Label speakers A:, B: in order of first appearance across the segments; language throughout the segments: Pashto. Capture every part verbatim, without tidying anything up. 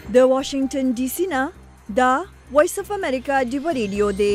A: د واشنگټن ډي سي نه دا وایس اف امریکا ډیو ریډیو دی.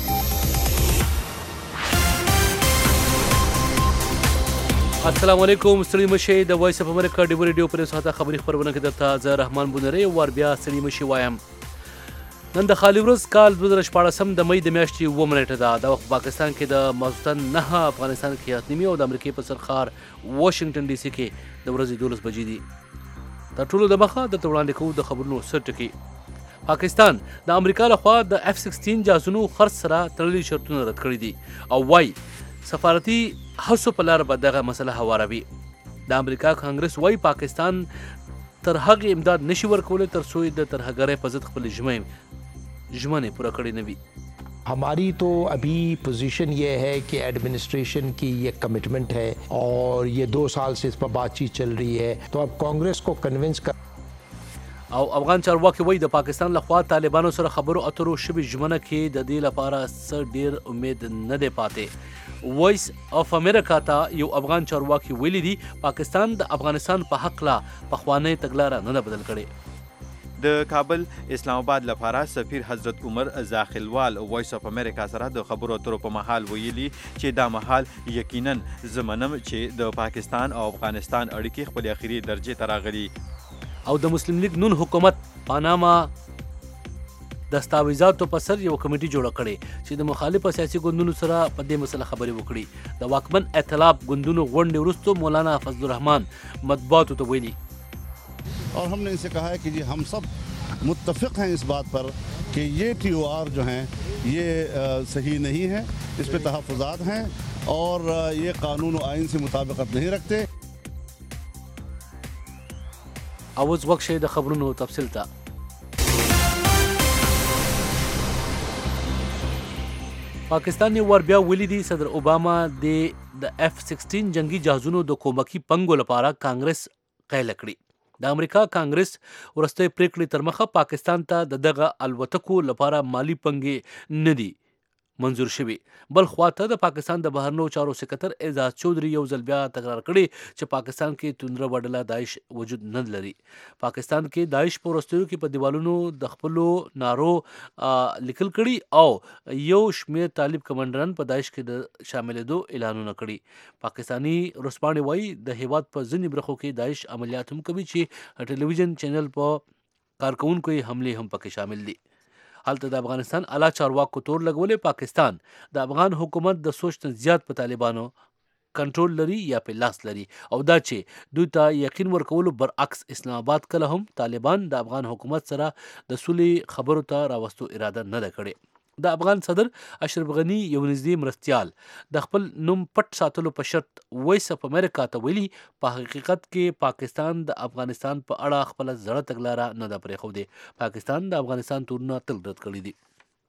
B: السلام علیکم. ستړي مشي د وایس اف امریکا ډیو ریډیو پر ساته خبري خبرونه کې درته زه رحمان بونری ور بیا ستړي مشي وایم. نن د خالي ورځ کال دوه زره شپاړسم د مې د میاشتې اووه نیټه ده. د وخت پاکستان کې د ماخوستن نهه، افغانستان کې اته نیمې او د امریکې په سرخار واشنگټن ډي سي کې د ورځې دولس بجې دي. تر ټولو د مخه درته وړاندې کوو د خبرونو څه ټکي. پاکستان د امریکا لخوا د اف سیکسټین جاسونو خرڅ سره تړلي شرطونه رد کړي دي او وايي سفارتي هڅو په لار به دغه مسله هواروي. د امریکا کانګرس وايي پاکستان تر هغه امداد نشي ورکولی تر څو د ترهګرۍ په ضد خپل ژمنې پوره کړې نه وي.
C: हमारी तो अभी पोजीशन ये है कि एडमिनिस्ट्रेशन की ये कमिटमेंट है और ये दो साल से इस पर बातचीत चल रही है, तो अब कांग्रेस को कन्विंस कर.
B: او افغان چارواکي وایي د پاکستان لخوا طالبانو سره خبرو اترو شوې ژمنه کې د دې لپاره څه ډیر امید نه دی پاتې. وایس اف امریکا ته یو افغان چارواکي ویلي دي پاکستان د افغانستان په حق لا پخوانی تګلاره نه ده بدل کړې.
D: د کابل اسلام آباد لپاره سفیر حضرت عمر زاخلوال وایس اف امریکا سره د خبرو اترو په محل ویلي چې دا محل یقینا زمنم چې د پاکستان او افغانستان اړیکې خپل اخیری درجه ته راغلي.
B: او د مسلم لیگ نون حکومت پاناما دستاویزاتو په سر یو کمیټي جوړه کړې چې د مخالفو سیاسي ګوندونو سره په دې مسله خبرې وکړي. د واکمن ائتلاف ګوندونو غونډې وروسته مولانا فضل الرحمان مطبوعاتو ته ویلي
E: और हमने इनसे कहा है कि जी हम सब मुत्तफिक हैं इस बात पर कि ये टी ओ आर जो हैं ये आ, सही नहीं है, इस पे तहफ़्फ़ुज़ात हैं और आ, ये कानून और आइन से मुताबिकत नहीं रखते.
B: اوس وخت شي د خبرونو تفصیل ته. پاکستان یو ور بیا ویلي دي صدر اوباما د اف سیکسټین جنگي جهازونو د کومکی پنګو لپاره کانګرس قیل کړي. د امریکا کانګرس ورسته پریکړې تر مخه پاکستان ته د دغه الوتکو لپاره مالی پنګې نه دي منظور شوي. بل خواته د پاکستان د بهرنیو چارو سکرټر اعزاز چودھری یو ځل بیا تکرار کړي چې پاکستان کې توندره وډله داعش وجود نه لري. پاکستان کې داعش په وروستیو کې په دیوالونو د خپلو نارو لیکل کړي او یو شمېر طالب کمانډران په داعش کې د شاملېدو اعلانونه کړي. پاکستانی ورځپاڼې وایي د هیواد په ځینې برخو کې داعش عملیات هم کوي چې ټلویزیون چینل په کارکونکو یې حملې هم پکې شامل دي. هلته د افغانستان اعلی چارواکو تور لګولې پاکستان د افغان حکومت د سوچ نه زیات په طالبانو کنټرول لري یا په لاس لري او دا چې دوی ته یقین ورکولو برعکس اسلام آباد کله هم طالبان د افغان حکومت سره د سولې خبرو ته راوستو اراده نه ده کړې. د افغان صدر اشرف غنی یو نږدې مرستیال د خپل نوم پټ ساتلو په شرط وایس اف امریکا ته ویلي په حقیقت کې پاکستان د افغانستان په اړه خپل زړه تګلاره نه ده پرېښودې. پاکستان د افغانستان تورونه تل رد کړي دي.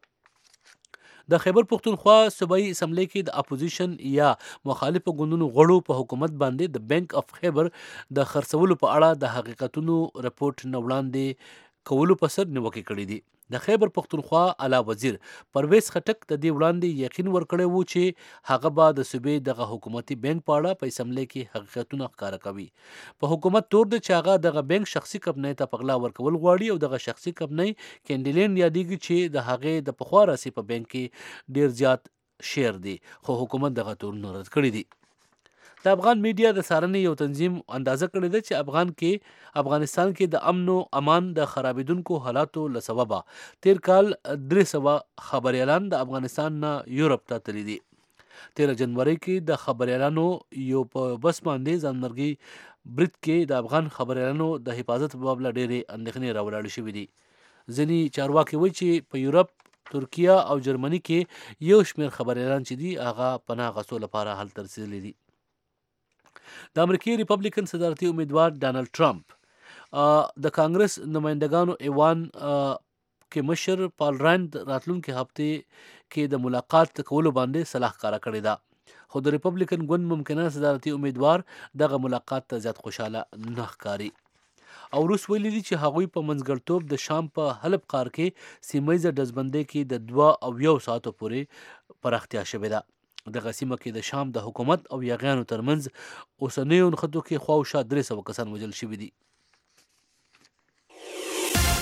B: د خیبر پختونخوا صوبایي اسمبلی کې د اپوزیشن یا مخالفو ګوندونو غړو په حکومت باندې د بینک اف خیبر د خرڅولو په اړه د حقیقتونو رپورټ نه وړاندې کولو په سر نیوکې کړې دي. د خیبر پختونخوا اعلی وزیر پرویز خټک د دې وړاندې یقین ورکړی وو چې هغه به د صوبې دغه حکومتي بینک په اړه په اسمبلی کې حقیقتونه ښکاره کوي. په حکومت تور دی چې هغه دغه بینک شخصي کمپنۍ ته په غلا ورکول غواړي او دغه شخصي کمپنۍ کینډلین یادېږي چې د هغې د پخوا راسي په بینک کې ډیر زیات شیر دی، خو حکومت دغه تورونه رد کړي دي. د افغان میډیا د څارنې یو تنظیم اندازه کړې ده چې افغان کې افغانستان کې د امن او امان د خرابېدونکو حالاتو له سببه تیر کال درې سوه خبریالان د افغانستان نه یورپ ته تللي دي. تیره جنوري کې د خبریالانو یو په بس باندې ځانمرګي برید کې د افغان خبریالانو د حفاظت په باب له ډېرې اندېښنې راولاړې شوي دي. ځینې چارواکي وایي چې په یورپ، ترکیه او جرمني کې یو شمېر خبریالان چې دي هغه پناه غوښتو لپاره هلته رسېدلي دي. د امریکای ریپبلیکن صدارتي امیدوار ډانلډ ټرمپ د کانګرس نمائندګانو ایوان کې مشر پال راند راتلونکي هفته کې د ملاقات کولو باندې صلاح ښکاره کړې ده، خو د ریپبلیکن ګوند ممکنه صدارتي امیدوار دغه ملاقات ته زیات خوشاله نه ښکاري. او روس ویلي دي چې هغوی په منځګړتوب د شام په حلب ښار کې سیمه ییزه ډزبندۍ کې د دوه او یو ساعتو پورې پراختیا شوې ده. دغه سیمه کې د شام د حکومت او یاغیانو ترمنځ اوسنیو نښتو کې خواوشا درې سوه کسان وژل شوي دي.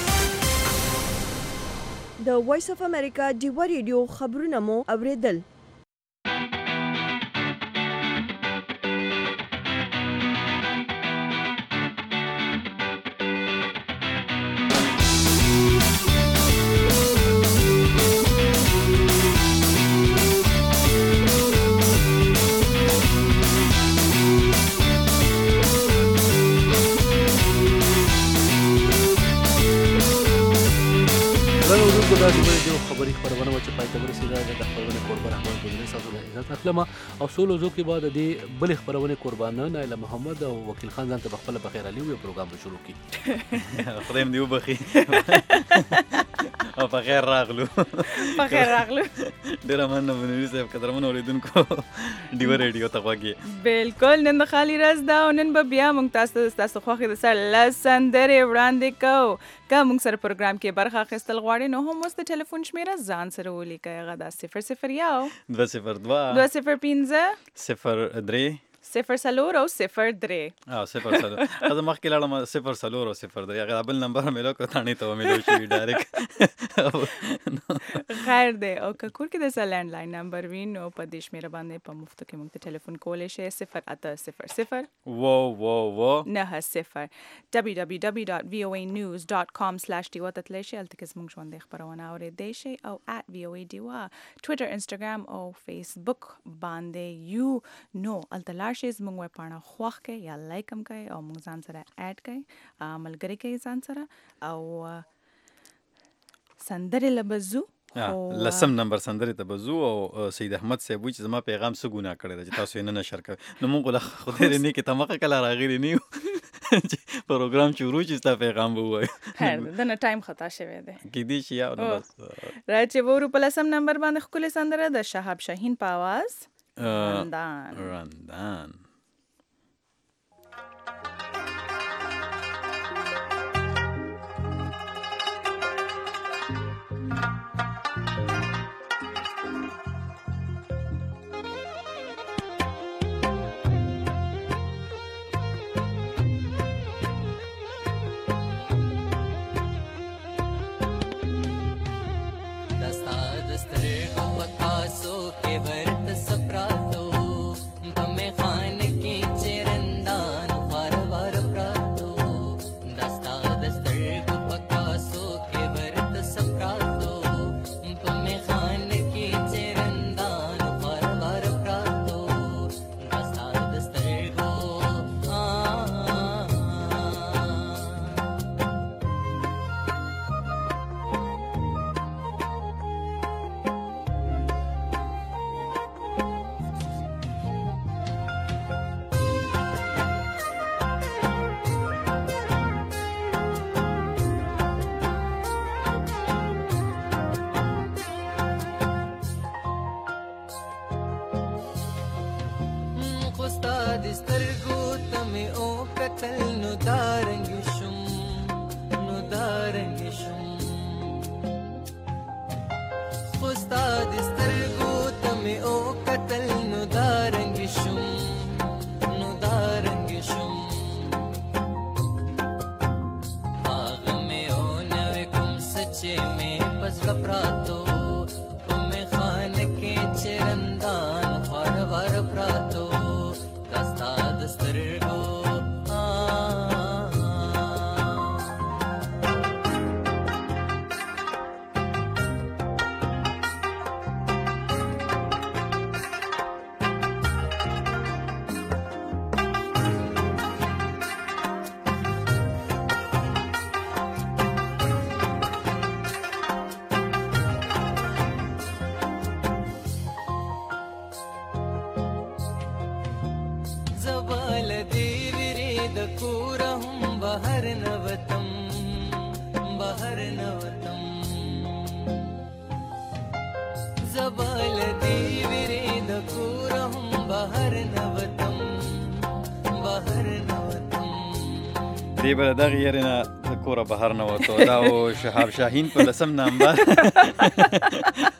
A: د وایس اف امریکا ډیوا ریډیو خبرونه مو اوریدل.
B: دا د ویډیو خبري خبرونه چې پای ته ورسېده د خبرونه قربان احمد ګلنی ساسو د عزت اخلم او سولو زو کې بعد د بل خبرونه قربان نایله محمد او وکیل خان ځان ته بخپل بخیر علي یو پروګرام شروع کی
D: خدایم دی وبخي او بخیر راغلو
F: بخیر راغلو
D: ډیر مننه منوي صاحب قدرمن اوریدونکو ډیو ریډیو ته واګي
F: بالکل نن خالی راز دا نن به بیا مونږ تاسو تاسو خوخه د سر لسندره وړاندې کو که مونږ سره پروګرام کې برخه اخیستل غواړئ نو هم اوس د ټلیفون شمیره ځان سره ولیکئ هغه دا صفر صفر یو
D: دوه صفر دوه
F: دوه صفر پنځه
D: صفر درې
F: صفر څلور او صفر درې
D: او صفر څلور زه مخکې لاړم صفر څلور او صفر درې هغه بل نمبر مې لوکو تانی ته مې شي ډایرکټ
F: خیر دی او که کور کې د لینډ لاین نمبر وي نو په دې شمیره باندې په مفت کې موږ ته ټلیفون کولی شئ صفر اته صفر صفر
D: و و و
F: نه صفر دبلیو دبلیو دبلیو ډاټ وی او ای نیوز ډاټ کام سلیش ډیوا ته تللی شئ هلته کې زموږ ژوندۍ خپرونه اورېدی شئ او ات وی او ای ډیوا ټویټر انسټاګرام او فیسبوک باندې یو نو هلته لاړ شئ زموږ ویبپاڼه خوښ کړئ یا لایک هم کړئ او موږ ځان سره اډ کړئ ملګري کړئ ځان سره او سندرې له به ځو
D: لسم نمبر سندرې ته به ځو او سید احمد صاحب وایي چې زما پیغام څه ګناه کړی دی چې تاسو یې نه نشر کوئ نو موږ خو خدای دې نیکې تمخه کله راغلي نه یو چې پروګرام شروع چې ستا پیغام به ووایو
F: خیر دنه ټایم خطا شوی دی
D: کیدای شي یا نو بس
F: را چې ورو په لسم نمبر باندې ښکلې سندره د شهاب شاهین په اواز رندان
D: رندان دی بل دغه یې نه د کوره بهر نه وته دا او شهاب شاهین په لسم نمبر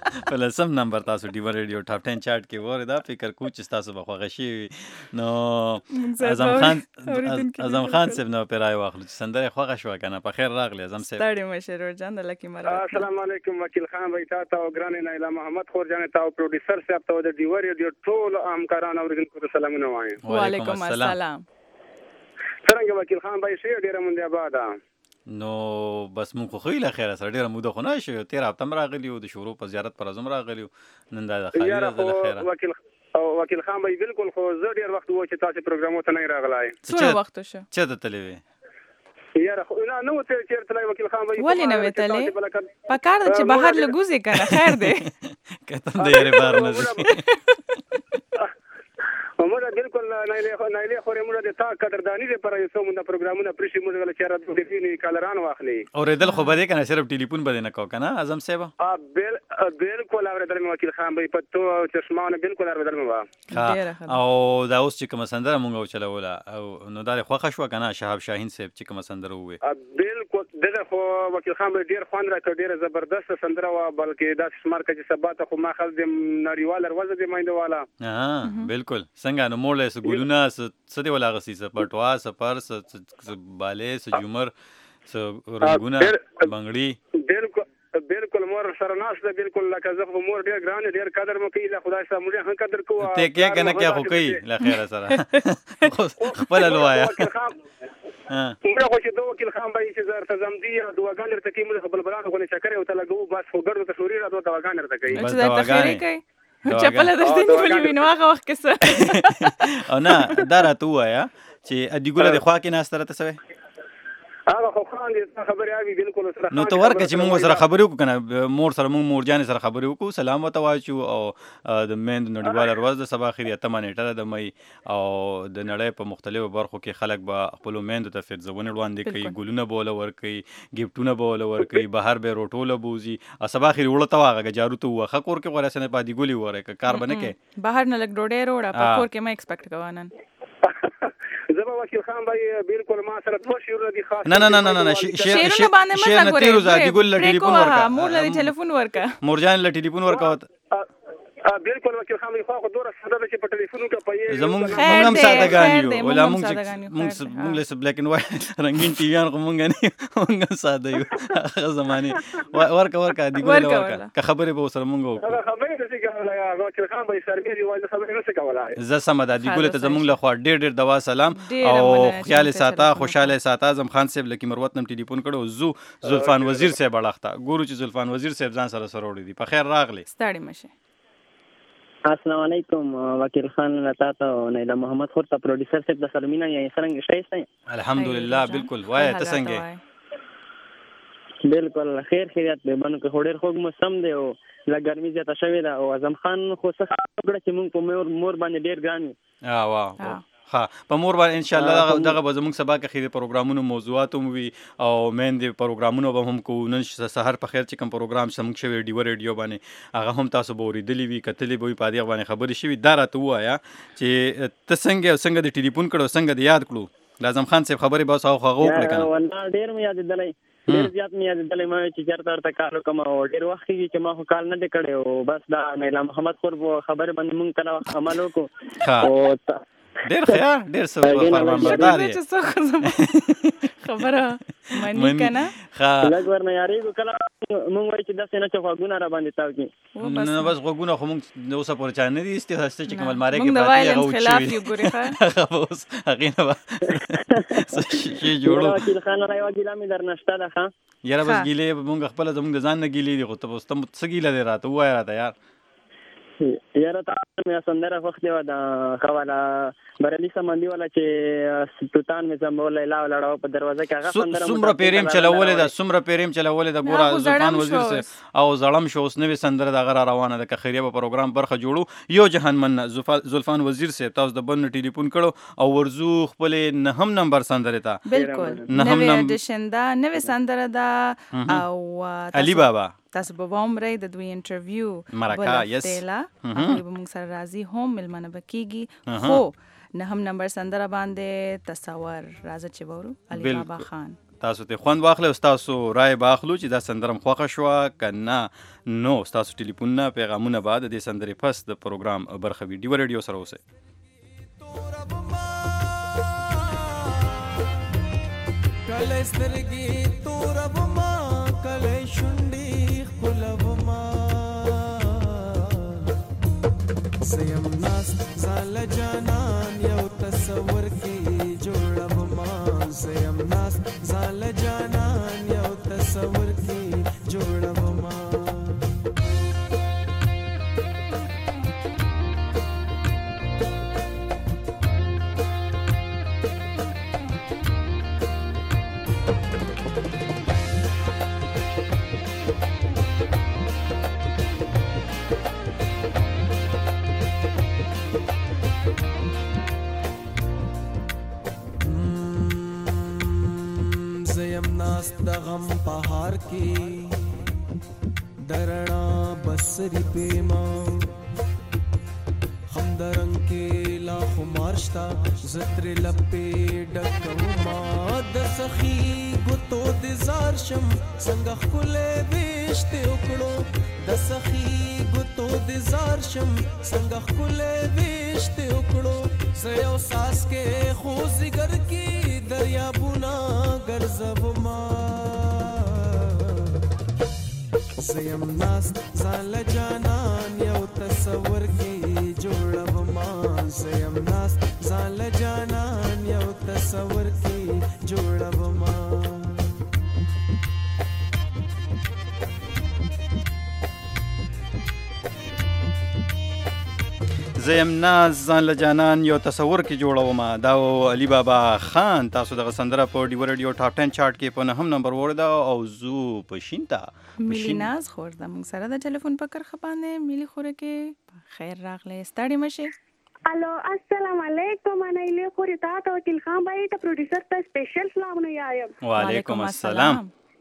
D: په لسم نمبر تاسو ډیو ریډیو ټاپ ټن چارت کې وره دا فکر کوم چې تاسو به خوښ شي نو اعظم خان اعظم خان صاحب نو پیرای واخلو چې سندره خوښ شو کنه په خیر راغلی اعظم صاحب
F: ستړي مشه روح جان د لکی مرا
G: السلام علیکم وکیل خان بھائی تاسو او ګران نایلا محمد خور جان تاسو پروډوسر صاحب ته د ډیو ریډیو ټول همکارانو اوریدونکو سلامونه وایم
F: وعلیکم السلام
G: څنګه وکیل خان بھائی شه ډیره مونږه آباد
D: نو بس مونږ خو خیله خیره سره ډیره موده خو نه شو تیر هفته هم راغلی او د شروع په زیارت پر ازم راغلی نن دا خالی ده خیره
G: وکیل او وکیل خان بھائی بالکل خو زه ډیر وخت و چې تاسو پروګرامو ته نه راغلای
F: څو وخت شو
D: چې ته تلوي
G: یاره خو نه نو ته چیرته تلای وکیل خان بھائی
F: ولې نه وتلې په کار د چې بهر لګوزي کنه خیر دی
D: کته د یاره بار نه
G: موږ بالکل نایله نایله خوري موږ د تا قدردانی لپاره یو څو موږ پروګرامونه پرشي موږ ول چې راځو د دې کالران واخلي
D: اوریدل خو بده کنه صرف ټلیفون بده نه کو کنه اعظم صاحب
G: ا بل بالکل اوریدل مو وکیل خان بھائی پتو چشمانه بالکل اوریدل مو
D: او دا اوس چې کوم سندره مونږ چلوله او نو دا خوښ شو کنه شهاب شاهین صاحب چې کوم سندره وې
G: بالکل دغه خو وکیل خان بھائی ډیر خوان راکړ ډیر زبردست سندره وا بلکې دا شمار کې سبات خو ما خل د نړیوال ورځ د مینده والا
D: ها بالکل څنګه نو موړل س ګلونه س د ولا غسی س پټوا س پر س بالې س جمر س رنگونه بنگړي
G: بالکل بالکل مور سره ناس ده بالکل لکه زه مور ډیر ګران ډیر قدر مو کوي له خدای سره موږ هم قدر کوو
D: ته کې کنه کې خو کوي له خیره سره خپل لوایا
G: ها موږ خو چې دوه وکیل خان بھائی چې زر تزم دي دواګان درته کې موږ خپل بلانو کو نه چکر او ته لګو بس خو ګرځو ته شوري را دوه دواګان درته کوي
F: بس دواګان کوي چپل د دین ولې وینو هغه وخت کې
D: او نه دا راته وایا چې ادي ګوله د خوا کې ناستره ته سوي
G: هغه خو خان دې خبرې اوی بالکل سره
D: نو ته ورکه چې موږ سره خبرې وکړو کنه مور سره موږ مور جان سره خبرې وکړو سلام وته واچو او د مند نړیوال ورځ د صباح خیر ته منیټه د مې او د نړۍ په مختلفو برخو کې خلک به خپل مند ته فرزونه وړاندې کوي ګلونه بوله ور کوي گیفټونه بوله ور کوي بهر به روټوله بوزي او صباح خیر وړه واغه جارو ته وخه کور کې ورسنه پادي ګولي وره کار بنه کې
F: بهر نه لګ ډوډۍ روړه په کور کې ما ایکسپیکټ کوانن
G: زما وکیل خان بھائی بالکل ما سره دوه شیرونه دي خاص
D: نه نه نه نه نه
F: شیرونه باندې مزه کوي
D: تیرو زادي ګل ټلیفون ورکا
F: مور له ټلیفون ورکا
D: مورجان له ټلیفون ورکا
G: بالکل وکیل خان بھائی خو دوره ساده چې په ټلیفون کې پي
D: زمونږ موږ هم ساده غانیو ولا موږ موږ موږ له بلیک اینڈ وایټ رنگین ټي وی ان موږ نه موږ ساده یو هغه زمانه ورکا ورکا دی ګل ورکا که خبره به سره موږ
G: هغه خبره دې کوله وکیل خان بھائی سره دی وایي خبره نه څه کولای
D: ز سمدا دی ګل ته زمونږ له خوا ډیر ډیر دوا سلام او خیال ساته خوشاله ساته اعظم خان صاحب لکه مروت نم ټلیفون کړو زو زلفان وزیر صاحب اړخته ګورو چې زلفان وزیر صاحب ځان سره سره وړي دي په خیر راغلی
F: ستړي مشه
H: السلام علیکم وکیل خان لتا ته نیلا محمد خور ته پروډوسر صاحب د سلمینا یې څنګه شته
D: الحمدلله بالکل وای ته څنګه
H: بالکل خیر خیریت به باندې که هډر خوګ مو سم دی او لا ګرمي زیاته شوې ده او اعظم خان خو څه وکړه چې مونږ په مور مور باندې ډیر ګران
D: اه واه ها په مور باندې ان شاء الله دغه به زموږ سبا کې خیر پروګرامونو موضوعات هم وي او مین دي پروګرامونو به هم کو نن سحر په خیر چې کوم پروګرام سمږ شوی ډیو ریډیو باندې هغه هم تاسو به اوریدلی وي کتلې به په دې باندې خبرې شوي دا راته وایا چې ته څنګه څنګه د ټلیفون کړو څنګه د یاد کړو لازم خان صاحب خبرې به ساو خغه وکړه کنه
H: والله ډیر مې یاد دلای ډیر زیات مې یاد دلای ما چې چرته ورته کار کوم او ډیر وخت کې چې ما خو کال نه کړی او بس دا نیلا محمد خور خبرې باندې مونږ کله عمل وکړو او
D: ډیر خیر ډیر څه فرمانبردار
F: یې خبره مانی کنه
D: ها
H: لږ ورنه یاري کله مونږ وایي چې داسې نه چې غوګونه را باندې تاو کی
D: نه بس غوګونه خو مونږ نو څه پورچا نه دي استهسته چې کومل ماره
F: کې پاتې هغه خلاف یو ګوري
D: ښه اوس هغه نه شي جوړو
H: وکیل خان راي وکیل امي درنشته ده ها
D: یاره بس ګیلې مونږ خپل زمونږ ځان نه ګیلې دي خو ته اوس تم څه ګیلې دی راته وای راته یار
H: یاره تاسو مې سندره وخت دی دا خواله برلی سمندي ولا چې توتان مې زمول لا لړاو په دروازه کې هغه سندره
D: سمره پیریم چلولې دا سمره پیریم چلولې دا ګوره زلفان وزیر سه او زړم شو اوس نوې سندره دا غره روانه ده که خیریه په پروګرام برخه جوړو یو جهان من زلفان وزیر سه تاسو د بن ټلیفون کړو او ورزو خپل نه هم نمبر سندره تا
F: بالکل نوې اډیشن دا نوې سندره دا او
D: علي بابا
F: تاسو به ومرئ د دوی انټرویو
D: مرکا یس
F: هغه به موږ سره راځي هم ملمنه بکیږي خو نه هم نمبر سندره باندې تصور راځي چې وورو علي بابا خان
D: تاسو ته خوند واخلئ او ستاسو رای به اخلو چې دا سندره م خوښه شوه که نه نو ستاسو ټلیفونونه پیغامونه به د دې سندرې پس د پروګرام برخه وي. ډیوه ریډیو سره اوسئ.
I: کله سترګې توربما کله شونډې ښکلوما زیم ناست ځان له جانان یو تصور کې جوړوما زیم ناست ځان له جانان یو تصور کې جوړوما د غم پهار کې درنا بسری پیما هم درنګ کې لا خمارشتا زتر لپې ډکوما د سخی ګوتو د زار شم څنګه خلې وشته وکړو د سخی ګوتو د زار شم څنګه خلې وشته وکړو زيو ساس کې خو زګر کې دریابونه ګرځوما زیم ناست ځان له جانان یو تصور کې جوړوما زیم ناست ځان له جانان یو تصور کې جوړوما
D: زیم ناز ځان له جانان یو تصور کې جوړوم. دا علي بابا خان تاسو دغه سندره په ډیو ریډیو ټاپ ټن چارت کې په نهم نمبر وړه او زو پښین تا
F: ملي ناز خور د موږ سره د ټلیفون په کرخه باندې ملي خوره کې خیر راغله ستړي مشه.
J: الو السلام علیکم انا الی خوري تا ته وکیل خان بھائی ته پروډوسر ته سپیشل سلام نه یایم.
D: وعلیکم السلام.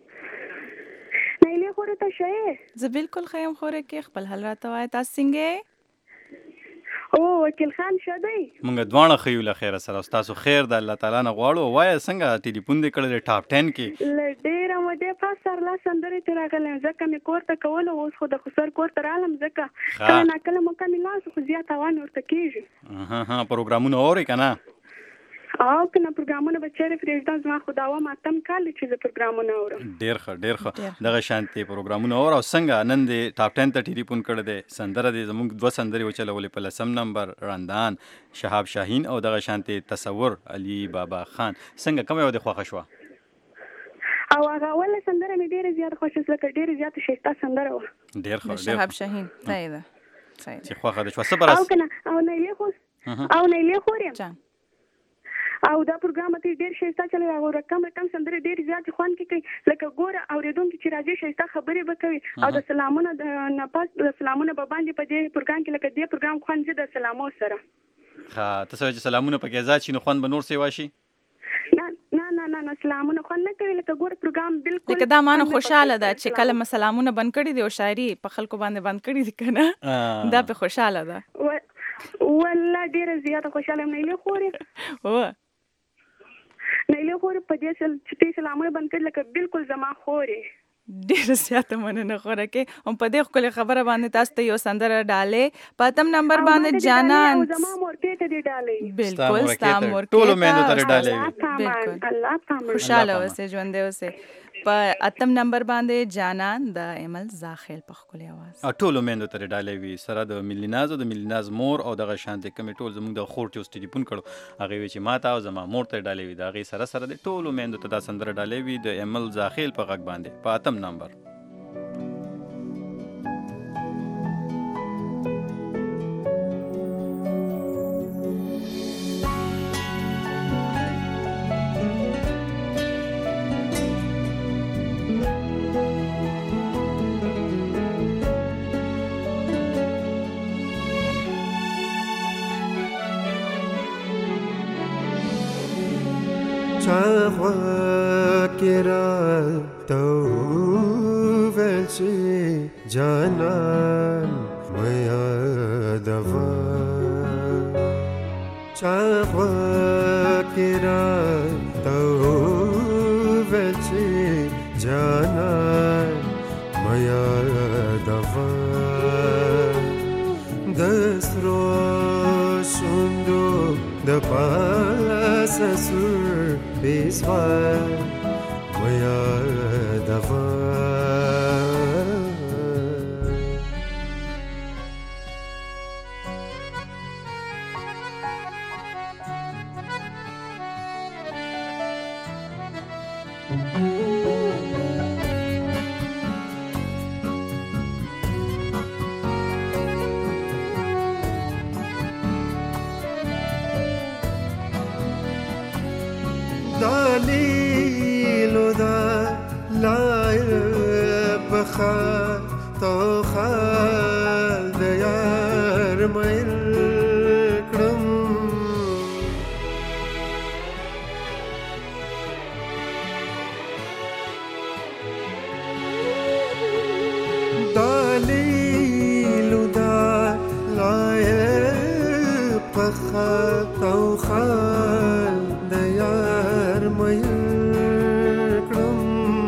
J: نه الی خوري ته شه
F: زه بالکل خیم خوره کې خپل حل راته وای تاسو څنګه
J: او وکیل خان شدی
D: مونږ دوانه خیو له خیر سره تاسو خیر د الله تعالی نه غواړو. وای څنګه ټلیفون دې کړل ټاپ ټن کې
J: ډیر مو دې فسر لا سندره تر راغله ځکه مې کوړه کول اوس خو د خسر کوړه رالم ځکه کله کله مو کمی لاس خو زیات وان ورته کیږي.
D: ها ها پروګرامونه اوري کنه
J: او کنه پروګرامونه به چیرې فریزدان زما خداوا ماتم کال چې د پروګرامونه اورم.
D: ډیر ښه ډیر ښه دغه شانتي پروګرامونه اور او څنګه نن دې ټاپ ټن ته ټلیفون کړی دی سندره دې زموږ دوه سندرې وچلولې په لسم نمبر راندان شهاب شاهین او دغه شانتي تصور علي بابا خان څنګه کومه یو د خوښه شو
J: او هغه ول سندره مې ډیره زیات خوښه شوه لکه ډیره زیات شیسته سندره و
D: ډیر ښه
F: شهاب شاهین صحیح ده صحیح
D: چې خوښه ده شو صبر
J: او کنه او نه یې خو او نه یې خورم او دا پروګرام ته ډیر شیسته چلی او رقم رقم سندره ډیر زیات خوان کې کوي لکه ګوره اوریدونکو چې راځي شیسته خبرې وکوي او د سلامونه د نپاس د سلامونه به باندې په دې پروګرام کې لکه دې پروګرام خوان چې د سلامو سره
D: ها تاسو چې سلامونه پکې ځات شي نو خوان به نور سی واشي
J: نه نه نه نه سلامونه خوان نه کوي لکه ګوره پروګرام بالکل
F: لکه دا مانو خوشاله ده چې کله مسلامونه بند کړي دي او شاعري په خلکو باندې بند کړي دي کنه دا په خوشاله ده
J: والله ډیر زیات خوشاله نه لې خوري
F: او
J: نه له خور په دې سل چې سلامونه بند کړل لکه بالکل زما خوري
F: ډیر زیات مننه خوره کې هم په دې خپل خبره باندې تاسو ته یو سندره ډاله پاتم نمبر باندې جانان
J: زما مورته ته دی ډاله
F: بالکل ستام ورکه
D: ټول مېندو ته ډاله
F: بالکل
J: الله تعالی
F: خوشاله اوسه ژوند اوسه په اتم نمبر باندې جانان د ایمل زاخیل په خپل आवाज
D: ټول مېندو ته ډاله وی سره د ملیناز او د ملیناز مور او دغه شانته کمی ټول زموږ د خور ټیوس ټلیفون کړو هغه وی چې ماته او زما مور ته ډاله وی دا غي سره سره د ټول مېندو ته د سندره ډاله وی د ایمل زاخیل په غږ باندې په اتم نمبر
K: جانان میا دوا چاخوا کرا تو ول پس سر بیسوار میادوار دلیلو دا لایه بخار تو خال دیار میر کرم دلیلو دا لایه بخار تو خال دیار میر کرم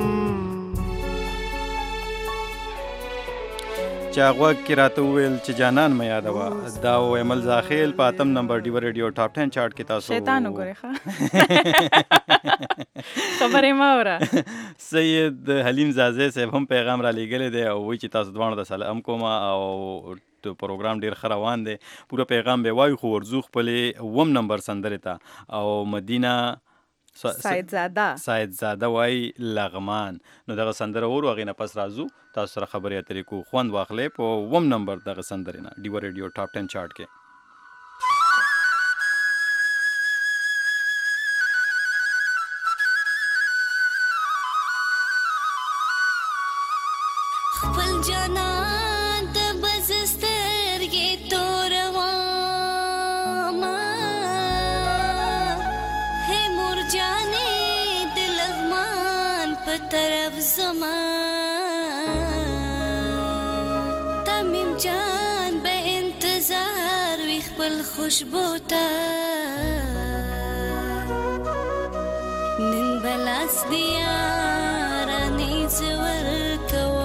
D: چاغوک کې راته وویل چې جانان مې یادوه دا و ایمل زاخیل په اتم نمبر ډیو ریډیو ټاپ ټن چارټ کې تاسو
F: شیطان وګورئ ښه خبرې مه اوره
D: سید حلیم زازی صاحب هم پیغام را لیږلی دی او وایي چې تاسو دواړو ته سلام کوم او پروګرام ډیر ښه روان دی پوره پیغام به وایو خو ورځو خپلې اووم نمبر سندرې ته او مدینه
F: سایدزاده
D: سایدزاده وایي لغمان نو دغه سندره ورو هغې نه پس راځو تاسو سره خبرې اترې کوو خوند واخلئ په اووم نمبر دغه سندرې نه ډیو ریډیو ټاپ ټن چارټ کې
L: خپل جانان د بز سترګې تورواما هی مور جانې د لغمان په طرف زما تمیم جان به انتظار وي خپل خوشبو ته نن بلاس دی یارانې زه ورکوم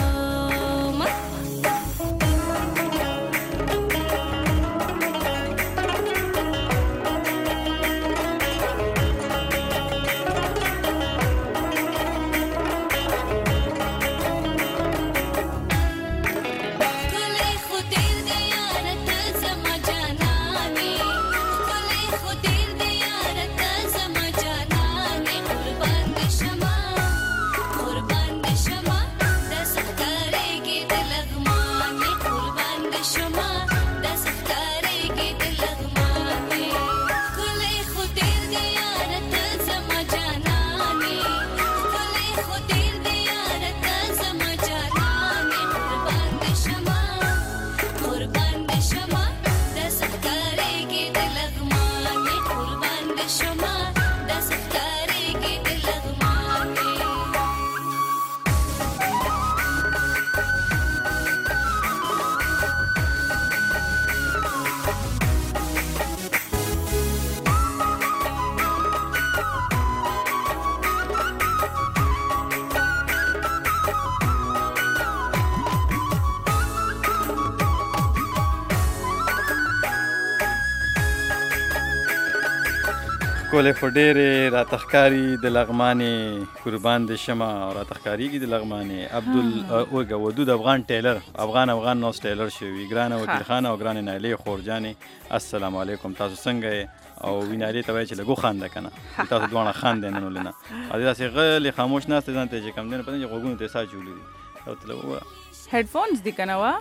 D: کولې خو ډېرې راته ښکاري د لغمانې قربان دې شمه او راته ښکارېږي د لغمانې عبدال اوږه ودود افغان ټیلر افغان افغان نوس ټیلر شوي ګرانه وکیل خانه او ګرانې نایلې خورجانې السلام علیکم تاسو څنګه یې او وینارې ته وایي چې لږ وخانده که نه تاسو دواړه خاندئ نن ولې نه او دې داسې غلې خاموش ناستې ځان ته چې کم دی نه پته چې غوږونو ته یې ساه چولي دي او ته وګوره
F: هیډفونز دي که نه وه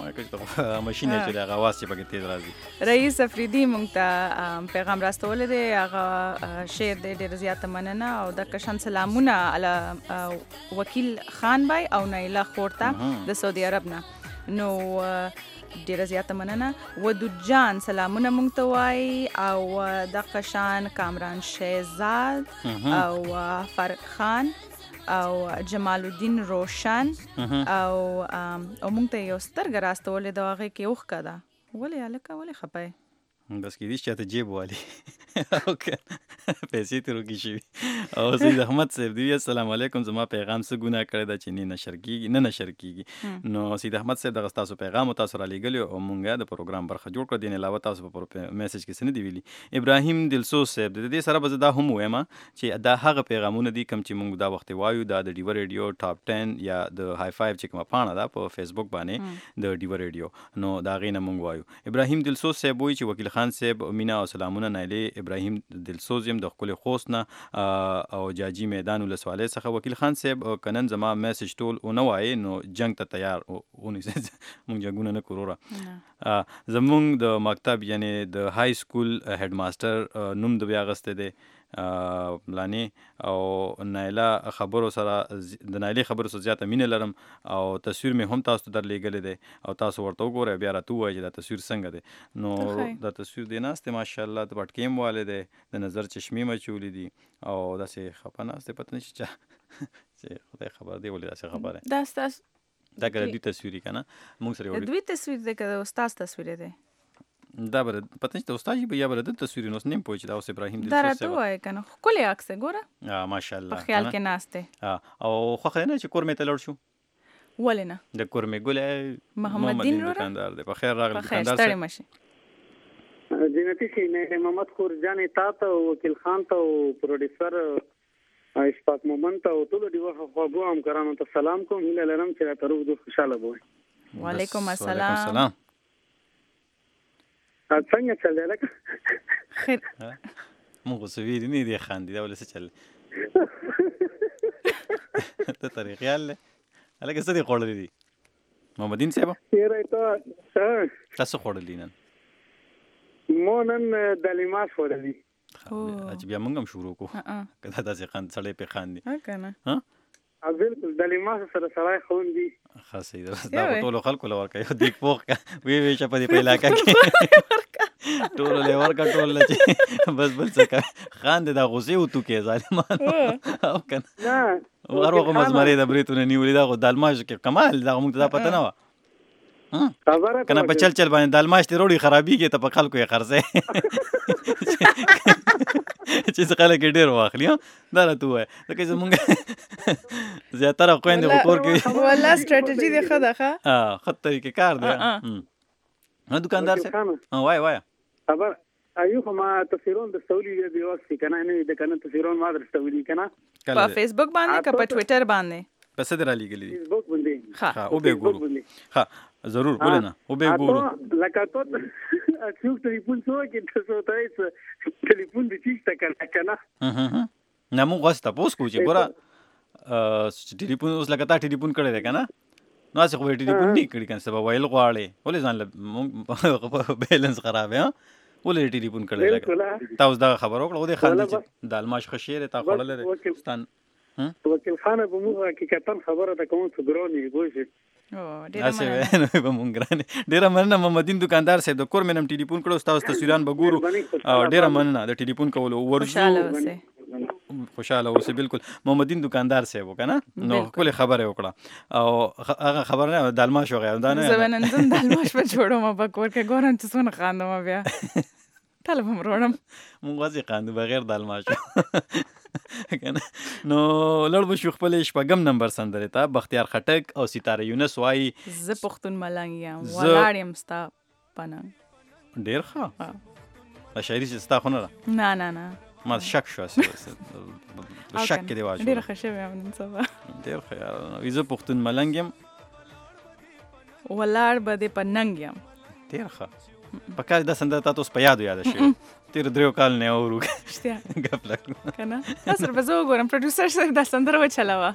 D: ماشین چې هغه اواز چې پکې تیز راځي
F: رئیس افریدي موږ ته پیغام راستولی دی هغه شعر دی ډېره زیاته مننه او د کشن سلامونه علی وکیل خان بای او نایله خور ته د سعودي عرب نه نو ډېره زیاته مننه ودود جان سلامونه موږ ته وایي او د قشان کامران شهزاد او فارق خان او جمال الدین روشن او او موږ ته یو سترګه راستولې ده هغې کې اوښکه ده ولې هلکه ولې خفه
D: بس کېدای شي چاته جیب والي پیسې ترو کې شي او سید احمد صاحب دی السلام علیکم زما پیغام څه ګناه کړی دا چې نه نشر کیږي نه نشر کیږي نو سید احمد صاحب دغه تاسو پیغام تاسو را لېږلی او مونږه د پروګرام برخه جوړ کړ دین علاوه تاسو په میسج کې څه نه دی ویلي ابراهیم دلسوز صاحب د دې سره به دا هم وایم چې دا هغه پیغامونه دي کوم چې مونږ دا وخت وایو دا د ډیو ریډیو ټاپ ټن یا د های فایو چې کومه پاڼه ده په فیسبوک باندې د ډیو ریډیو نو دا غینه مونږ وایو ابراهیم دلسوز صاحب وایي چې وکیل خان صاحب مینا او سلامونه نایلې ابراهیم دلسوز يم د خپل خوست نه او جاجي میدان ولسوالۍ څخه وکیل خان صاحب کنن زما میسج ټول او نه وای نو جنگ ته تیار اونې مونږ جنگونه نه کوو را زمونږ د مکتب یعنی د های سکول هډ ماستر نوم د بیا غسته دی لانی او نایلا خبرو سره د نایلې خبرو سره زیاته مینه لرم او تصویر مې هم تاسو ته درلېږلی دی او تاسو ورته وګورئ بیا راته ووایئ چې دا تصویر څنګه دی نو دا تصویر دی ناست دی ماشاءالله د پټکې هم والی دی د نظر چشمې مچولی دي او داسې خفه ناست دی پته نه شي چې خدای خبر دی ولې داسې خبره
F: دا ستاسو
D: دا که د دوی تصویر یې که نه مونږ سره
F: د دوی تصویر دی که د استاد تصویر دی
D: دا بر پته نشته استاد به یا بر د تصویر نو نیم پوه چې دا اوس ابراهیم
F: دا راته وایي که نه ښکلی عکس دی ګوره
D: ها ماشاءالله
F: په خیال کې ناست دی
D: او خوښه دی نه چې کورمې ته لوړ شو
F: ولې نه
D: د کورمې ګل
F: محمد دین وروره
D: دکاندار دی په خیر راغلی
F: دکاندار
D: صاحب
F: ستړی مشي
M: جنتی شي نه محمد خور جانې تا ته وکیل خان ته او پروډوسر اشفاق مومن ته او ټولو ډیوه خواږو همکارانو ته سلام کوم هیله لرم چې راته روغ دو خوشحاله بوئ
F: وعلیکم السلام
M: څنګه چل دی لکه
F: خیر
D: مونږ خو څه ویلي نه دي خاندي دا ولې څه چل ته طریقې حال دی هلکه څه دي خوړلي دي محمدین صاحب تاسو خوړلي نن
M: مو نن دلیماس خوړلي
D: چې بیا مونږ هم شروع کوو که دا داسې خاند سړی پې خاندي
F: که نه
M: بالکل دلیماس سره سړی خوندي
D: ښه صحیح ده دا په ټولو خلکو له ورکوي خو دیګ پوخ که ویې ویشه په دې په علاقه کې ټولو له یې ورکړه ټول له چې بس بل څه کوي خاندې دا غوسې وتوکې ظالمان او که نه هر وخت مزمرې د بریتونه نیولي دا خو دالماش کې کمال دا موږ ته دا پته نه وه که نه په چل چل باندې دالماش دې روړي خرابېږي ته په خلکو یې خرڅوې چې څه خلک یې ډېر واخلي دا راته ووایه ځکه چې زمونږ زیاتره خویندې په کور کې
F: والله سټراټجي دې ښه ده ښه
D: ښه طریقې کار دی دکاندار صاحب وایه وایه
M: خبر ایو خو ما تصویرون درستولی دی د وخت کې که نه نه د که نه تصویرون ما درستولي که نه
F: په فیسبوک باندې که په ټویټر باندې
D: په څه دې رالیږلي دي
M: فیسبوک باندې
F: ښه
D: وبې ګورو ښه ضرور ولې نه وبې ګورو
M: لکه تو څوک ټلیفون څوک تاسو ته هېڅ ټلیفون دې چیسته که که نه
D: نه مونږ غوښې تپوس کوو چې ګوره ټلیفون اوس لکه تا ټلیفون کړی دی که نه نو هسې خو به یې ټلیفون نه کړي که نه سبا ویل غواړې ولې ځان له بیلنس خراب دی ولې یې ټلیفون کړی لکه تا اوس دغه خبره وکړه ودې خاندي چې دالماش ښه شی دی تا خوړلی دی ستان
M: وکیل خانه به موږ حقیقتا خبره ده کوم څه ګران یې پوه شې
D: هسې وایي نو به مونږ ګرانې ډېره مننه محمدین دکاندار صاحب د کور مې نم ټلیفون کړو ستاسو تصویران به ګورو او ډېره مننه د ټلیفون کولو ورشو خوشاله اوسئ بالکل محمدین دکاندار صاحب و که نه نو ښکلې خبره یې وکړه او هغه خبره نه دالماش وغیره دا نه
F: زه به نن ځم دالماش به جوړوم په کور کې ګورم چې څونه خاندم بیا طلب هم وروړم
D: مونږ هسې خاندو بغیر دالماش که نه نو لړ به شو خپلې شپږم نمبر سندرې ته بختیار خټک او ستاره یونس وایي
F: زه پښتون ملنګ یم ولاړ یم ستا په ننګ
D: ډېر ښه دا شاعري چې ستا خو نه ده
F: نه نه نه
D: ما شک شو شک کې دی واچو
F: ډېره ښه شوې یم نن سبا
D: ډېر ښه یاره زه پښتون ملنګ یم
F: ولاړ به دې په ننګ یم
D: ډېر ښه په کار دا سندره تا ته اوس په یادو یاده شوې تېرو دریو کالو نه یې اورو ګپ لګ
F: که نه دا سره به زه وګورم پروډیوسر صاحب دا سندره وچلوه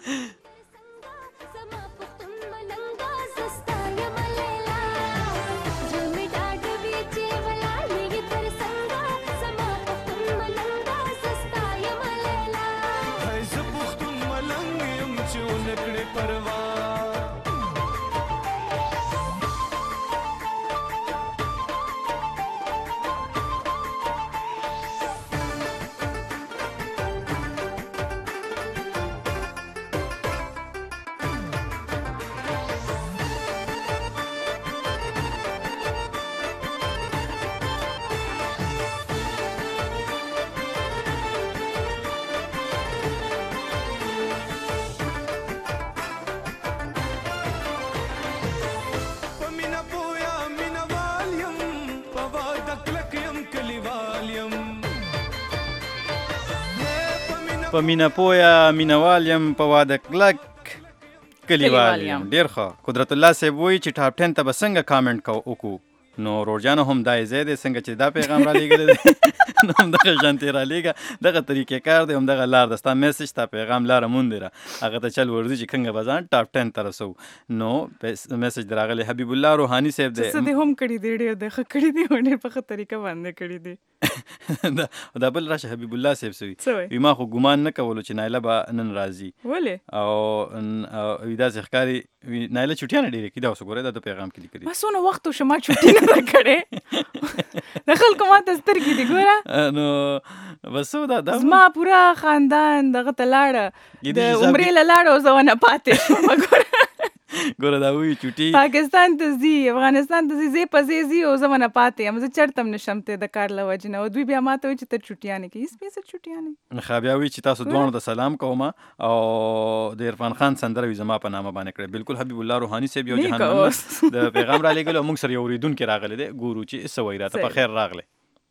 D: په مینا پویا مینوال یم په واده کلک کلیوال یم. ډېر ښه. قدرت الله صاحب وایي چې ټاپ ټین ته به څنګه کامنټ وکړو. نو روډجانو هم دا یې ځای دی څنګه چې دا پیغام را لېږلی دی نو همدغه شانتې را لېږه. دغه طریقې کار دی همدغه لار ده. ستا میسج ستا پیغام لاره موندې را هغه ته چل ورځي چې څنګه به ځان ټاپ ټین ته رسوو. نو میسج دی راغلی حبیب الله روحاني صاحب دی.
F: څه دې هم کړي دی ډېر دی ښه کړي دی او ډېر په ښه طریقه باندې کړي دی.
D: دا بل راشه حبیب الله صاحب سوي وي ما خو ګمان نه کولو چې نایله به نن راځي.
F: ولې؟
D: او داسې ښکاري نایله چوټیانه ډېرې کړي. دا اوس وګورئ دا د پیغام کې لیکلي.
F: ما څونه وخت وشو ما چوټي نه ده کړې. د خلکو ماته سترګې دي ګوره.
D: نو بس دا دا
F: زما پوره خاندان دغه ته لاړه د عمرې له لاړه او زه ونه پاتې شوم. ګوره
D: ګوره دا وایي چوټي
F: پاکستان ته ځي افغانستان ته ځي زه په ځې ځي او زه ونه پاتې یم. زه چېرته هم نشم ته د کار له وجې نه. او دوی بیا ما ته وایي چې ته چوټیانې کوي. هېڅ پیسه چوټیانې
D: ښه بیا وایي چې تاسو دواړو ته سلام کوم او د عرفان خان سندره وي زما په نامه باندې کړې. بالکل حبیب الله روحاني صاحب یو جهان د پیغام را لېږلی او موږ سره یو اورېدونکی راغلی دی. ګورو چې څه وایي راته. په خیر راغلی.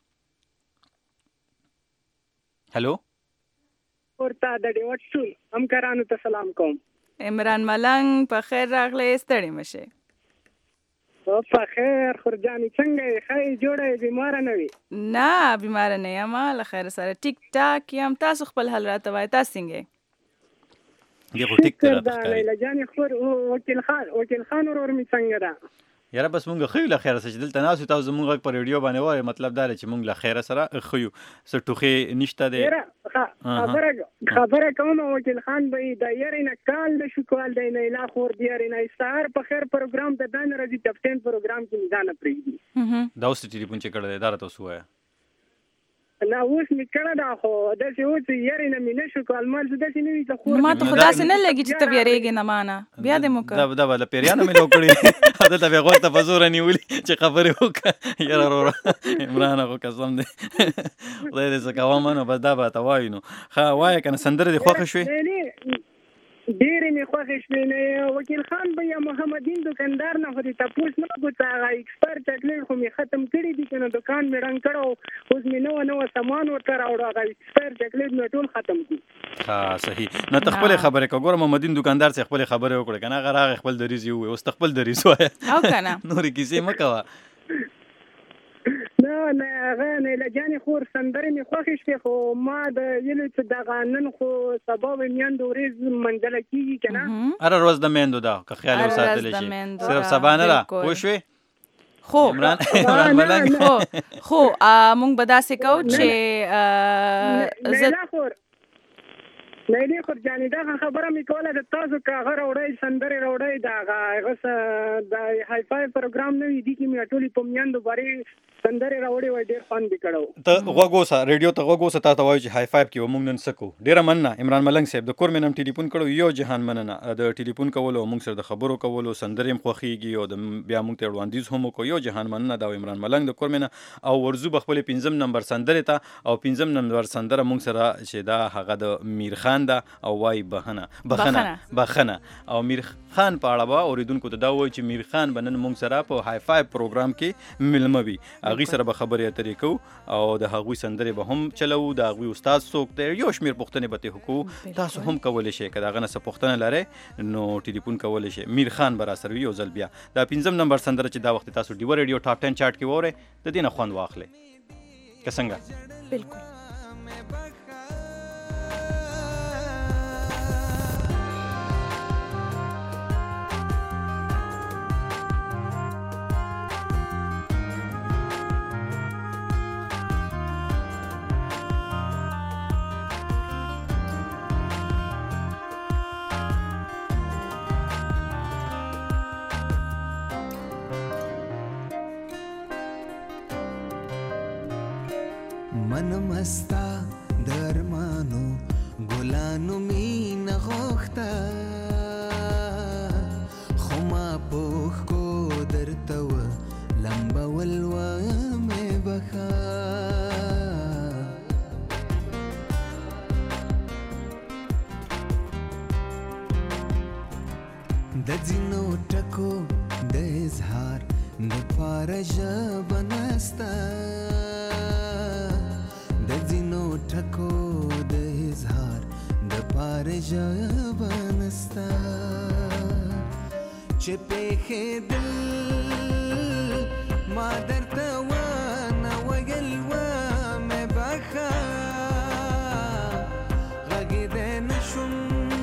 D: هلو
M: ورته د ډیوټ ټول همکارانو ته سلام کوم.
F: عمران ملنګ په خیر راغلی ستړی مشې.
M: په خیر خورجانې څنګه یې ښه یې جوړه یې بیماره نه وي؟
F: نه بیماره نه یم له خیر سره ټیک ټاک یم. تاسو خپل حل راته وایئ تاسو څنګه یې؟
D: دې خو ټیک راته ښکاري.
M: لیلا جانې خور وکیل خان وکیل خان ورور مې څنګه ده؟
D: یاره بس مونږ ښه یو له خیره سره چې دلته ناست یو تاسو زموږ غږ په ریډیو باندې وایئ مطلب دا دی چې مونږ له خیره سره ښه یو. څه ټوخې نشته دی.
M: خبره خبره کوم وکیل خان به د یارې نه کال نه شو کال دی نیلا خور د یارې نه سهار په خیر پروګرام ته دا نه راځي ټاپ ټین پروګرام کې مې ځانه پرېږدي.
D: دا اوس ټلیفون چې کړی دی دا راته اوس ووایه.
M: نه اوس مې کړه دا خو داسې و چې یارې نه مې نه شو کال مال زه داسې نه وي ته خور
F: ما ته خو داسې نه لګي چې ته ویرېږې نه ما نه بیا دې مو که
D: دا به له پیریانو مې نو کړي دلته بیا غوږ ته په زوره نیولي چې خبرې وکړه. یاره وروره عمرانه خو قسم دی خدای دې څه کومه نو بس دا به ته وایو. نو ښه وایه که نه سندرې دې خوښې شوې؟
M: ډېرې مې خوښې شوې. نه وکیل خان به یا محمدین دکاندار نه خو دې تپوس نه وکړو چې هغه ایکسپایر چاکلیټ خو مې ختم کړي دي که نه دوکان مې رنګ کړی اوس مې نوه نوه سامان ورته راوړو هغه ایکسپایر چاکلیټ مې ټول ختم کړو.
D: ښه صحیح. نه ته خپلې خبرې کوه. ګوره محمدین دکاندار چې خپلې خبرې وکړې که نه هغه راغی خپل دریځ یې ووایه. اوس ته خپل دریځ وایه
F: او که نه
D: نورې کیسې مه کوه.
M: نه نه هغه نیله جانې خور سندرې مې خوښې شوې خو ما د ویلو چې دغه نن خو سبا به میندو ورځ منځله کېږي که نه
D: هره ورځ د میندو ده که خیال یې وساتلی شي صرف سبا نه ده پوه شوې.
F: خو خو خو موږ به داسې کوو چې
M: نیله خور نیلې خور جانې دغه خبره مې کوله د تاسو که هغه راوړی سندرې راوړی د هغه هغه د های فای پروګرام نه وي دي کې مې ټولې په میندو بارې سندرې راوړې وای ډېر خوند یې کړی و.
D: ته غوږ اوسه ریډیو ته غوږ اوسه تا ته وایو چې های فایو کې به مونږ نن څه کوو. ډېره مننه عمران ملنګ صاحب د کور مې نم ټلیفون کړو. یو جهان مننه د ټلیفون کولو او مونږ سره د خبرو کولو سندرې هم خوښېږي او د بیا مونږ ته وړاندیز هم وکړو. یو جهان مننه دا عمران ملنګ د کور مې نه. او ورځو به خپلې پنځم نمبر سندرې ته او پنځم نمبر سندره مونږ سره چې دا هغه د میر خان ده او وایي بخنه بخنه بخنه او میر خان په اړه به اورېدونکو ته دا وایي چې میر خان به نن مونږ سره په های فایو پروګرام کې مېلمه وي. هغوی سره به خبرې اترې کوو او د هغوی سندرې به هم چلوو. د هغوی استاد څوک دی یو شمېر پوښتنې به ترې کوو. تاسو هم کولی شئ که د هغه نه څه پوښتنه لرئ نو ټلیفون کولی شئ. میر خان به راسره وي یو ځل بیا. دا پنځم نمبر سندره چې دا وخت تاسو ډیوه ریډیو ټاپ ټین چارټ کې واورئ د دې نه خوند واخلئ که څنګه.
F: بالکل
I: من مستا درمانو ګلانو مینه غوښته خو ما پوښ کو درته و لمبول ومې بخه د ځینو ټکو د اظهار دپاره ژبه نسته د ځینو ټکو د اظهار بار جوابنستا چې پېښې دل ما درته ونه ویل ومې بخه غږېدی نه شوم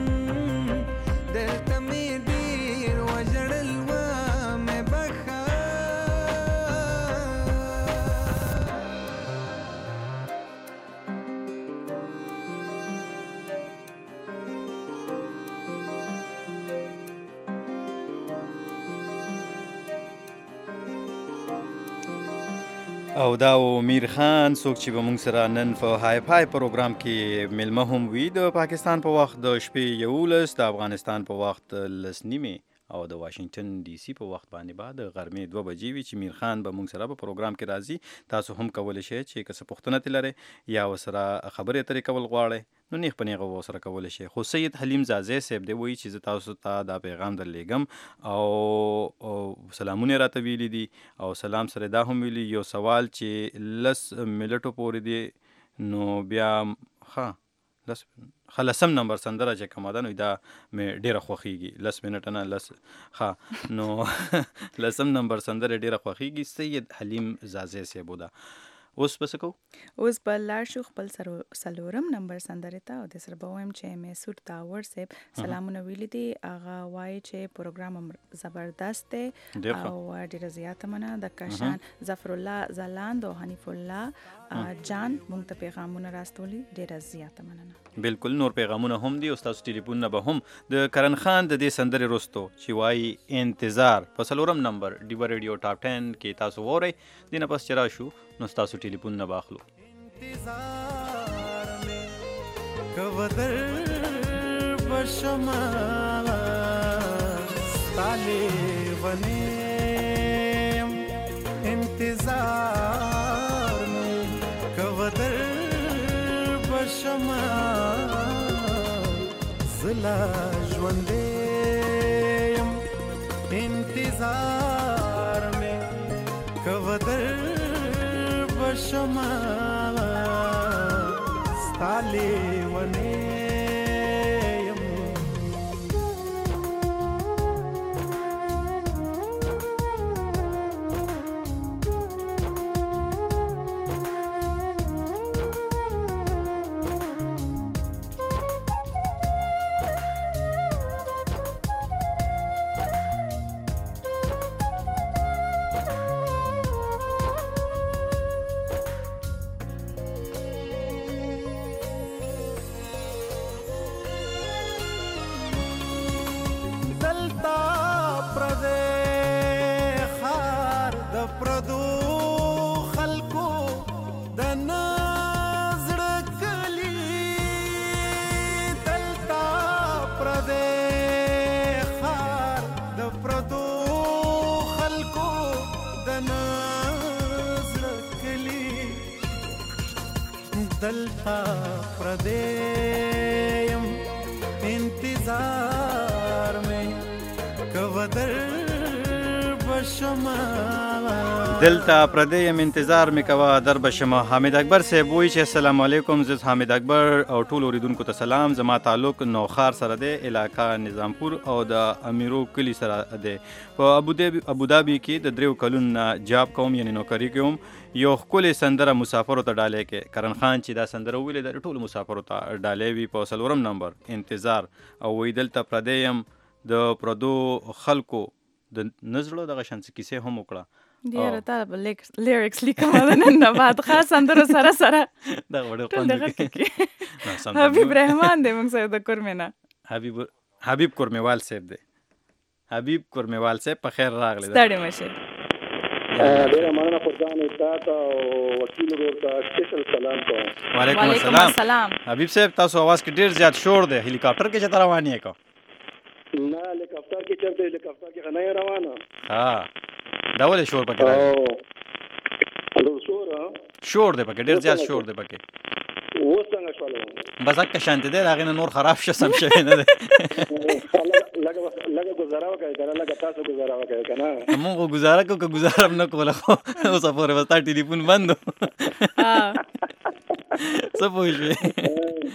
I: دلته مې ډېر وژړل ومې بخه
D: او دا و میر خان څوک چې به موږ سره نن په های پای پروګرام کې میلمه هم وي د پاکستان په وخت د شپې یولس د افغانستان په وخت لس نیمې او د واشنگټن ډي سي په وخت باندې به د غرمې دوه بجې وي چې میر خان به موږ سره په پروګرام کې راځي. تاسو هم کولی شئ چې که څه پوښتنه ترې لرئ یا ورسره خبرې اترې کول غواړئ نو نیغ په نیغه ورسره کولی شئ. خو سید حلیم زازی صاحب دی وایي چې زه تاسو ته دا پیغام درلیږم او سلامونه یې راته ویلي دي او سلام سره دا هم ویلي یو سوال چې لس منټو پورې دی نو بیا ښه لس ښه لسم نمبر سندره چې کومه ده نو دا مې ډېره خوښېږي لس منټه نه لس ښه نو لسم نمبر سندره ډېره خوښېږي سید حلیم زازی صاحب ده. اوس به څه کوو؟
F: اوس به لاړ شو خپل څلورم نمبر سندرې ته او د سره به وایم چې مسعود داور صاحب سلامونه ویلي دي. هغه وایي چې پروګرام زبردست دی او ډېره زیاته مننه د کشان ظفر الله ځلاند او حنیف الله جان مونږ ته پیغامونه راستولي ډېره زیاته مننه.
D: بالکل نور پیغامونه هم دي او ستاسو ټلیفونونه به هم د کرن خان د دې سندرې رستو چې وایي انتظار په څلورم نمبر ډیوه ریډیو ټاپ ټن کې تاسو وورئ دې نه پس چې راشو نو ستاسو ټلیفونونه به اخلو.
I: انتظار مې کوودر بشما ستاله ونیم انتظار مې کوودر بشما زلا ژوندیم انتظار مې کوودر بشما ستاله ونیم دلتا پردیم انتظار میں کوودر بشما
D: دلتا پردیم انتظار می کوا در بشما. حامد اکبر صاحب وایي چې السلام علیکم زه حامد اکبر او ټول اوریدونکو ته سلام. زما تعلق نوخار سره دی علاقه نظامپور او د امیرو کلی سره دی. په ابودابي کې د دریو کلونو جاب کوم یعنی نوکري کوم. یو ښکلې سندره مسافرو ته ډالۍ کې کرن خان چې دا سندره ویلې د ټولو مسافرو ته ډالۍ وي په څلورم نمبر انتظار او وایي دلته پردیم د پردو خلکو د نزړو دغه شان څه کیسې هم وکړه.
F: ډېره تا به لیریکس لیکم د نن نه بعد خاص سندرو سره سره
D: دا وړه خوند
F: کوي. حبیب رحمان دی موږ سره د کورمې نه
D: حبیب حبیب کورمیوال صاحب دی. حبیب کورمیوال صاحب په خیر راغلی.
F: ستړي مشه
N: ډېره مننه قربان تا او وکیل ورور ته سپیشل سلام کوم.
D: وعلیکم السلام. حبیب صاحب تاسو आवाज کې ډېر زیات شور دی. هلیکاپټر کې چې روان یې کو؟
N: نه هلیکاپټر کې چرته هلیکاپټر کې نه روانه.
D: ها دا ولې شور پکې راځي؟
N: او شور
D: شور دی پکې ډېر زیات شور دی پکې.
N: و څنګه شول؟
D: بس اکه شانت دی هغه نه نور خراب شه سم شوی نه دی.
N: لګه لګه گزاره وکړه کنه لګه تاسو گزاره وکړه کنه.
D: موږ گزاره کو که گزاره نه کوله خو اوس په ورستا ټلیفون بندو. څه پوښي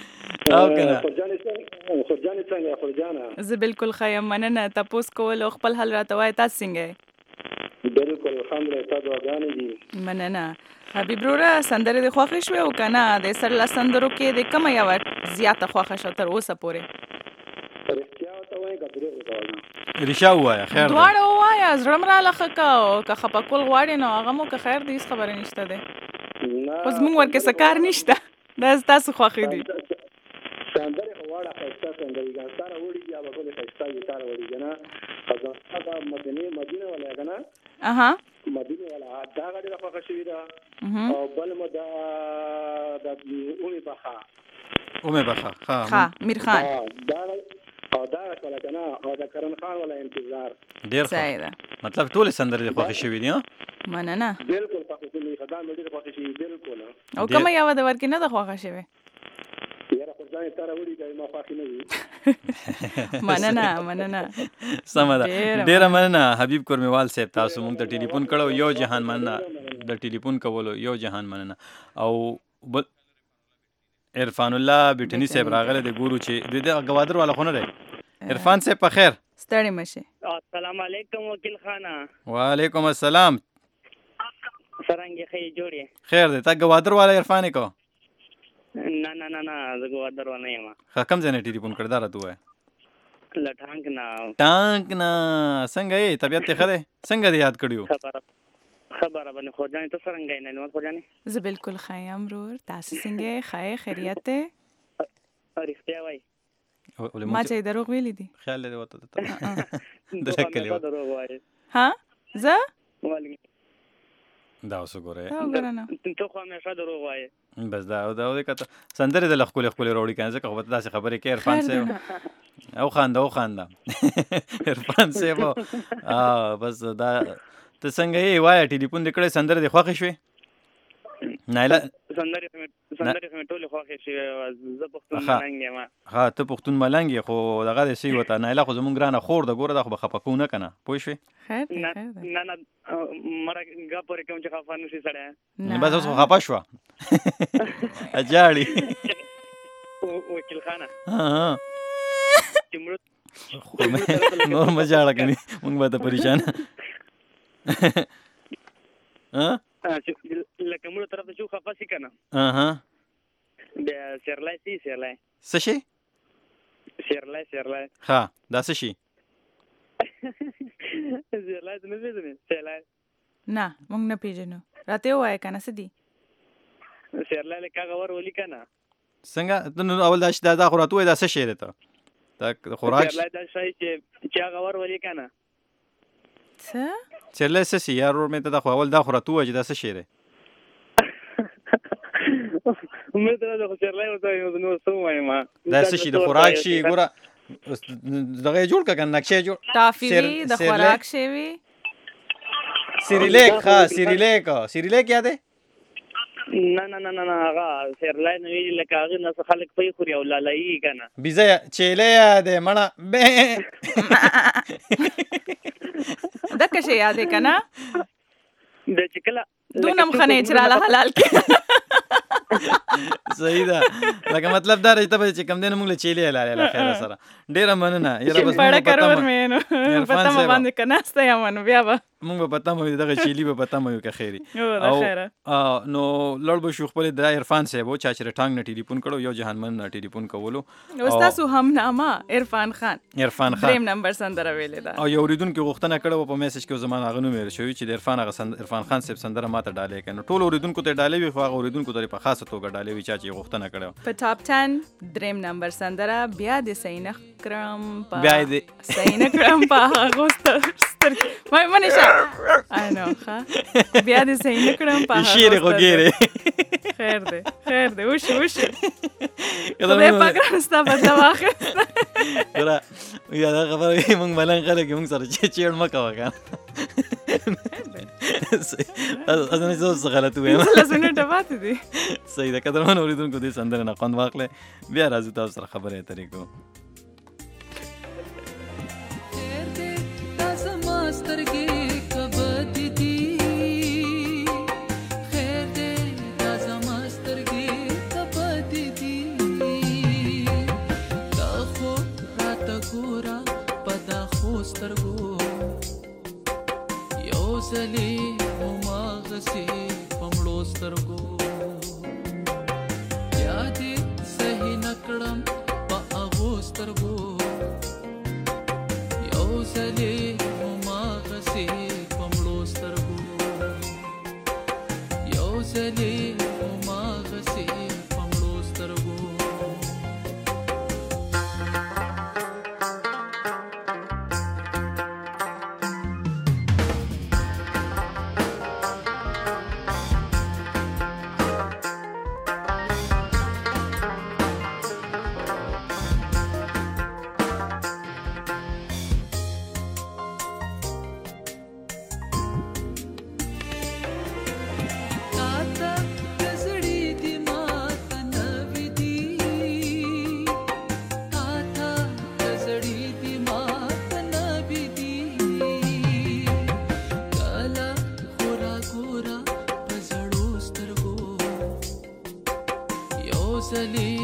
B: او کنه
N: خرجانې څنګه خرجانې څنګه خرجانه
F: زه بالکل ښه یم، مننه. تپوس کول او خپل حال راته وایه، تاسو څنګه یې؟
N: بالکل الحمدلله، ستا دعاګانې دي.
F: مننه. حبیب وروره سندرې دې خوښې شوې او که نه؟ د سرله سندرو کې د کومه یوه زیاته خوښه شوه تر اوسه پورې؟
N: رښتیا ورته وایې که دروغ ورته وایې؟
B: رښتیا ووایه، خیر دی.
F: دواړه ووایه، زړه م راله ښه که او که خفه کول غواړې نو هغه مو که خیر دی، هېڅ خبره نشته دی. خو زموږ ورکې څه کار نشته، دا ستاسو خوښې دي.
N: سندرې خو واړه ښایسته سندرې دي، ستا نه وړي بیا به ټولې ښایسته وي، تا راوړي که نه. خزانه مدینې مدینه والا که نه،
F: اها
N: مدینه والا دا هغه ډېره خوښه شوې ده. او بل مو د د اومې بخا
B: اومې بخا
F: ښه میر خان
N: دا او دا کله که نه، او د کرن خان والا انتظار
B: ډېر
F: صحیح ده.
B: مطلب ټولې سندرې دې خوښې شوې دي؟
F: مننه.
N: بالکل خوښې شوې، خدای مې ډېرې خوښې شوې. بالکل.
F: او کومه یوه د ورکې نه ده خوښه شوې؟
N: یاره خرجانې تا راوړي که ما خوښې نه وي.
F: مننه مننه.
B: سمه ده، ډېره مننه حبیب کورمیوال صاحب، تاسو موږ ته ټلیفون کړو، یو جهان مننه د ټلیفون کولو، یو جهان مننه. او بل عرفان الله بیټني صاحب راغلی دی، ګورو چې دوی د ګوادر والا خو نه دی. عرفان صاحب په خیر؟
F: ستړی مه شئ.
H: السلام علیکم وکیل خانه.
B: وعلیکم السلام.
H: څرنګه ښه جوړ یې؟
B: خیر دی. تا ګوادر والا عرفان یې کو؟
H: نه نه نه نه زه ګوادر والا یم.
B: ښه کوم ځای نه ټلیفون کړی دا راته ووایه.
H: له ټانک نه.
B: ټانک نه. څنګه یې طبیعت دې ښه دی؟ څنګه دې یاد کړي وو؟
H: خبره باندې خورجانې ته څرنګه یې نعمت خورجانې؟
F: زه بالکل ښه یم ورور، تاسو څنګه یې؟ ښه یې؟ خیریت دی؟
H: رښتیا وایي؟
F: ما چې دروغ ویلي دي.
B: خیال دې ورته درک کړی و.
H: دروغ وایي.
F: ها زه؟
B: دا اوس وګورئ،
H: ته خو همیشه دروغ وایې.
B: بس دا دا دې کته سندرې د ښکلې ښکلې راوړي که نه، ځکه خو به ته داسې خبرې کوې عرفان صاحب. او خانده او خانده عرفان صاحب. بس دا ته څنګه یې وایه، ټلیفون دې کړی، سندرې دې خوښې شوې؟ نایله
H: سندرې سندرې خو مې ټولې خوښې شوې، زه پښتون ملنګ یم.
B: ها ته پښتون ملنګ یې، خو دغه دې څه وته نایله خو زموږ ګرانه خور ده، ګوره دا خو به خفه کوو نه که نه، پوه شوې؟
H: نه نه مړه ګه پورې کوم چې خفه نه شي سړی.
B: بس اوس خو خفه شوه اجاړي.
H: وکیل خانه
B: نور مه ژاړه که نه، موږ به ته پریشانه.
H: لکه موږ طرف ته چې خفه شي که نه، بیا سیرلی سي سیرلی
B: څه شي؟
H: سیرلی سیرلی
B: ښه دا څه شي؟
H: سیرلی ته نه پېژنې؟ سیرلی
F: نه موږ نه پېژنو، راته ووایه که نه څه دي؟
H: سیرلی لکه هغه ور ولي که نه.
B: څنګه؟ نو اول دا دا خو راته ووایه دا څه شی دی ته؟ دا خوراک
H: سیرلی دا شی چې هغه ور ولي که نه.
F: څه؟
B: سیرلی څه شي یار ورور مې ته دا خو اول دا خو راته ووایه چې دا څه شی دی؟
H: مې ته دا خو سیرلی ورته وایم، نو څه ووایم؟
B: دا څه شي د خوراک شي؟ ګوره دغه یې جوړ کړه که نه، نقشه یې جوړ.
F: ټافي وي، د خوراک شی وي.
B: سیریلیک. ښه سیریلیک. سیریلیک یاد دی؟
H: نه نه نه نه هغه سیرلی نه وي، لکه هغې نه څه خلک پی خوري او لالایي که نه.
B: بیزه چیلی یادې مړه
F: دکه شی یاد دی که نه؟
H: د چې کله
F: دونه م ښه نه یې چې راله حلال کړې.
B: صحیح ده، لکه مطلب دا دی ته به چې کوم دی نو موږ له چیلې حلالې له خیره سره. ډېره مننه یاره، بس
F: پړه کرور مې نو په تمه باندې که ناسته یم نو بیا به
B: موږ به په تمه وي، دغه چیلي به په تمه وي که خیر وي.
F: د خیره
B: نو لوړ به شو خپلې د عرفان صاحب و چا چې د ټانګ نه ټلیفون کړو، یو جهان من نه ټلیفون کولو.
F: او ستاسو همنامه عرفان خان
B: عرفان خان
F: دریم نمبر سندره ویلې ده.
B: او یو اورېدونکي غوښتنه کړې وه په میسج کې، زما هغه نوم هېر شوي چې د عرفان هغه عرفان خان صاحب سندره ما ته ډالۍ کړې. نو ټولو اورېدونکو ته یې ډالۍ وي، خو هغه اورېدونکو ته یې په خاصه توګه ډالۍ وي چا چې یې غوښتنه کړې وه.
F: په ټاپ ټن دریم نمبر سندره بیا دې صحیح نه کړم په
B: بیا دې
F: صحیح نه کړم په هغو سترګې منې شه آی نو ښه بیا دې صحیح نه کړم په هغو
B: شیرې خو ګیرې
F: خیر دی خیر دی وشي وشي خدای پاک راسته بدله واخیسته.
B: ګوره یا دا خبره موږ ملنګ خلک موږ سره چیړ مه کوه که نه زه اوس غلط ووایم.
F: لس منټه پاتې دي.
B: صحیح ده. قدرمن اورېدونکو دې سندرې نه خوند واخلئ، بیا راځو تاسو سره خبرې اترې کوو.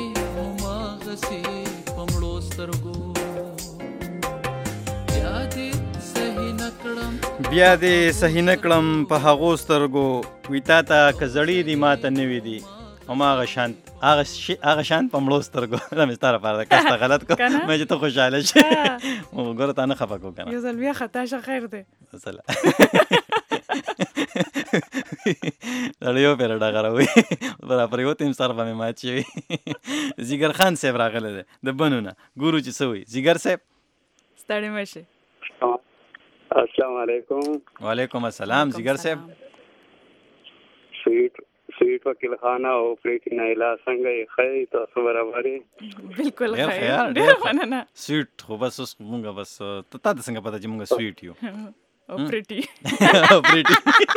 I: هماغسې په مړو سترګو بیا دې صحیح نه کړم
D: بیا دې صحیح نه کړم په هغو سترګو وي تا ته که زړې دي ما ته نوي دي هماغه شانت هغه شان په مړو سترګو دا مې ستا لپاره ده کس ته غلط کو مې چې ته خوشحاله شې ګوره تا نه خفه کو که نه
F: یو ځل بیا خطا شه خیر دی
D: مثلا سړی وپېره ډغره وي برا پرېوتې یم سر به مې مات شوي زیګر خان صاحب راغلی دی د بنو نه ګورو چې څه وایي زیګر صاحب
F: ستړی مه شې
N: السلام علیکم
D: وعلیکم السلام زیګر صاحب
N: سویټ سویټ وکیل خانه او پریتی نایلا څنګه یې ښه تاسو برابر یې
F: بالکل ښه ډېره مننه
D: سویټ خو بس اوس مونږ بس تا ته څنګه پته چې مونږ سویټ یو
F: او پریتی
D: او پریتی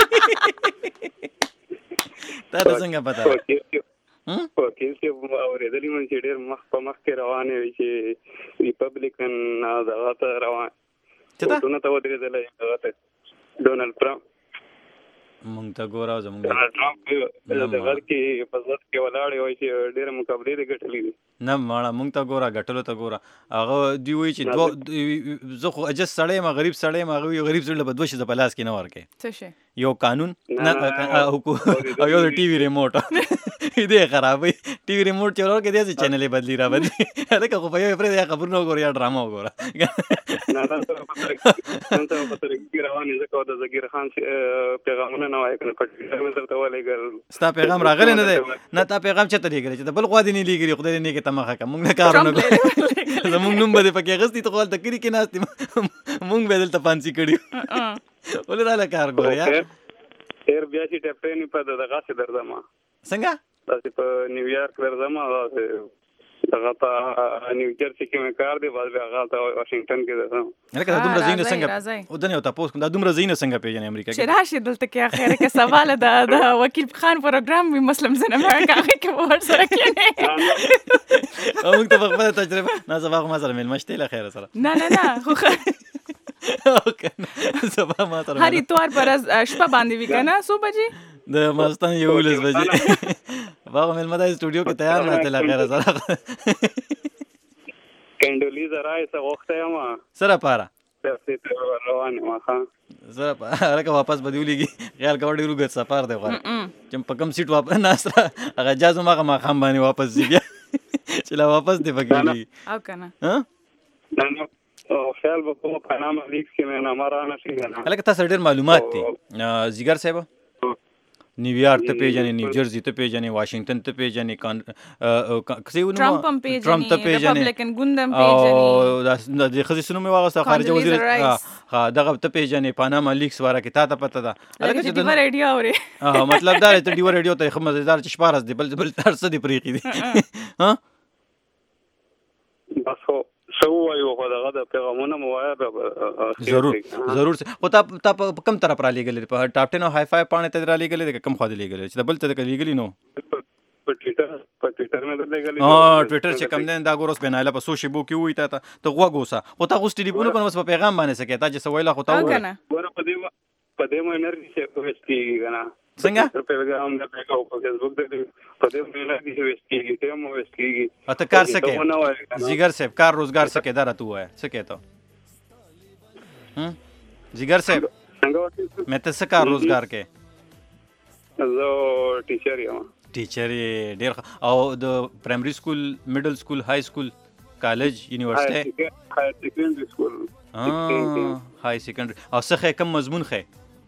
D: تا ته څنګه پته
N: وکیل صاحب اورېدلي مې چې ډېر مخ په مخ کې روانې وي چې ریپبلیکن دغه ته روان ووټونه ته ودرېدلی هغه ته ډونالډ ټرمپ
D: مونږ ته ګوره او زمونږ
N: ډونالډ ټرمپ دغه کې په ضد کې ولاړې وایي چې ډېرې مقابلې دې ګټلې دي
D: نه ماړه مونږ ته ګوره ګټلو ته ګوره هغه دوی وایي چې دوه زه خو عجز سړی یم غریب سړی یم هغه وایي غریب سړي له به دوه شیزه په لاس کې نه ورکوې
F: څه شی
D: یو قانون او یو د ټي وي ریموټ دې خرابوي ټي وي ریموټ چې ورکړې داسې چینل یې بدلي را بدلي هلکه خو په یو یې پرېږده یا خبرونه وګوره یا ډرامه وګوره
N: نن ته په ترکي روانې ځکه د زګیر خان پیغامونه نه وایي که نه په ټویټر مې درته ولېږل
D: ستا پیغام راغلی نه دی نه تا پیغام چېرته لېږلی چې د بل خوا دې نه لېږلي خدای دې نیکې تمخه کړه مونږ نه کار ونه کړو زمونږ نوم به دې پکې اخیستي ته خو هلته کلي کې ناست مونږ به یې دلته پانسي کړي ولې راله کار ګوره یا
N: ډېر بیا چې ټپټې په دغسې درځم
D: څنګه
N: داسې په نیویارک درځم دغه په نیوجرسي کې مې کار دی بس بیا هغه ته واشنګټن کې درځم
D: هلکه دا دومره ځایونه څنګه ودنې او تپوس کوم دا دومره ځایونه څنګه پېژنې امریکا کې
F: چې راشي دلته کې اخر کې سوال د وکیل خان پروګرام وي مسلمز ان امریکا هغه کې به ورسره کېنې
D: موږ ته په خپله تجربه نه سبا خو ما سره مېلمه شته له خیره سره
F: نه نه نه خو
D: سبا ما سره
F: هر اتوار پر شپه باندې وي که نه څو بجې
D: د ماستان یولس بجې باغ مېلمه دا سټوډیو کې تیار ناست له خیره سره
N: کنډولیزه رایسه غوښتی یم
D: څه لپاره
N: روان یم ښه
D: زه هلکه واپس به دې ولیږي خیال کوه ډېر اوږد سفر دی غواړم چې په کوم سیټ واپس ناست هغه جاز هم هغه ماښام باندې واپس ځي بیا چې لا واپس دې پکې ولیږي
F: او که نه
N: خیال به کوم پنامه لیکس کې مې نامه رانه شي که نه
D: هلکه تاسو ډېر معلومات دي زیګر صاحب نیویارک ته پیژنې نیوجرسي ته پیژنې واشنګټن ته پیژنې
F: ټرمپ هم پیژنې ریپبلیکن ګوند هم پیژنې
D: او د ښځې څه نوم یې واغسته خارجه وزیر دغه ته پیژنې پاناما لیکس واره کې تا ته پته ده
F: لکه چې ډیوه ریډیو اورې
D: مطلب دا دی ته ډیوه ریډیو ته ښه مزېدار چې شپاړس دی بل بل هر څه دې پرېښي دي
N: بس خو څه ووایو خو دغه د پیغامونه مو وایه
D: ضرور ضرور خو تا تا په کوم طرف را لېږلی دی په ټاپ ټین او های فای پاڼې ته دې را لېږلی دی که کوم خوا دې لېږلی چې د بل ته دې که لېږلي نو
N: په ټویټر په ټویټر مې در لېږلی
D: ټویټر چې کوم دی دا ګوره اوس بېنایله په څو شېبو کې ووایي تا ته ته غوږ اوسه خو تا اوس ټلیفون وکړه اوس په پیغام باندې څه کوې تا چې څه ویله خو تا ووایه
N: ګوره په دې په دې مو انرژي ویسټ کېږي که نه
D: څنګه
N: پیغام درته کوو په فیسبوک په دې مو انرژي ویسټ کېږي ټایم مو ویسټ کېږي
D: ته کار څه کوې زیګر صاحب کار روزګار څه کوې دا راته ووایه څه کوې ته زیګر صاحب مې ته څه کار روزګار کوې
N: زه ټیچر یم
D: ټیچر یې ډېر او د پرایمري سکول میډل سکول های سکول کالج یونیورسټۍ
N: های سیکنډري سکول
D: های سیکنډري او څه ښې کوم مضمون ښې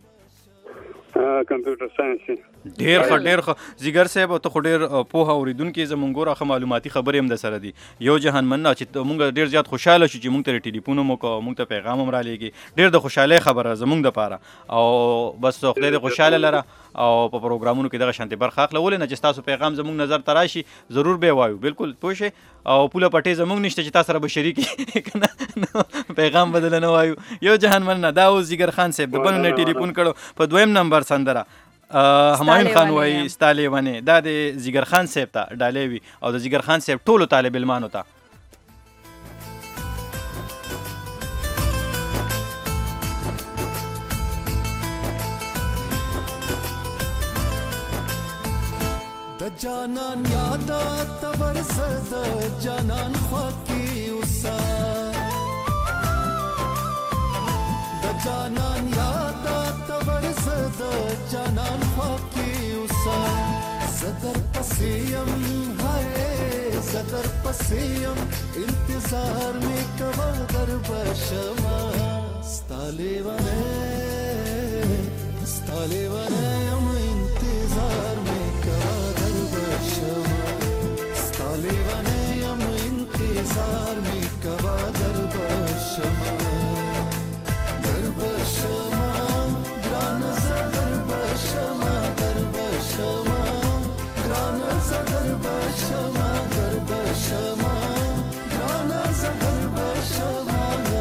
N: کمپیوټر ساينس
D: ډېر ښه ډېر ښه زیګر صاحب ته خو ډېر پوهه اورېدونکي زموږ ګوره ښه معلوماتي خبرې هم در سره دي یو جهان مننه چې موږ ډېر زیات خوشحاله شو چې موږ ته ټلیفون هم وکړو موږ ته پیغام هم رالېږي ډېر د خوشحالۍ خبره زموږ دپاره او بس خدای دې خوشحاله لره او په پروګرامونو کې دغه شانتې برخه اخله ولې نه چې ستاسو پیغام زموږ نظر ته راشي ضرور به یې وایو بالکل پوه شئ او پوله پټې زموږ نشته چې تا سره به شریک که نه پیغام به دله نه وایو یو جهان مننه دا اوس زیګر خان صاحب د بلو نه ټلیفون کړو په دویم نمبر سندره همایون خان وایي ستا لیونې دا د زیګر خان صاحب ته ډالۍ وي او د زیګر خان صاحب ټولو طالب علمانو ته
I: د د جانان یادا تبر زد جانان خواکی اوسا د جانان یادا تبر زد جانان خواکی اوسا زدر پسیم ہے زدر پسیم انتظار میں کوا در بشما ستالی ونے ستالی ونے ام انتظار میں لیوانیم انتظار می کوا در بشما در بشما گران زدر بشما در بشما گران زدر بشما در بشما گران زدر بشما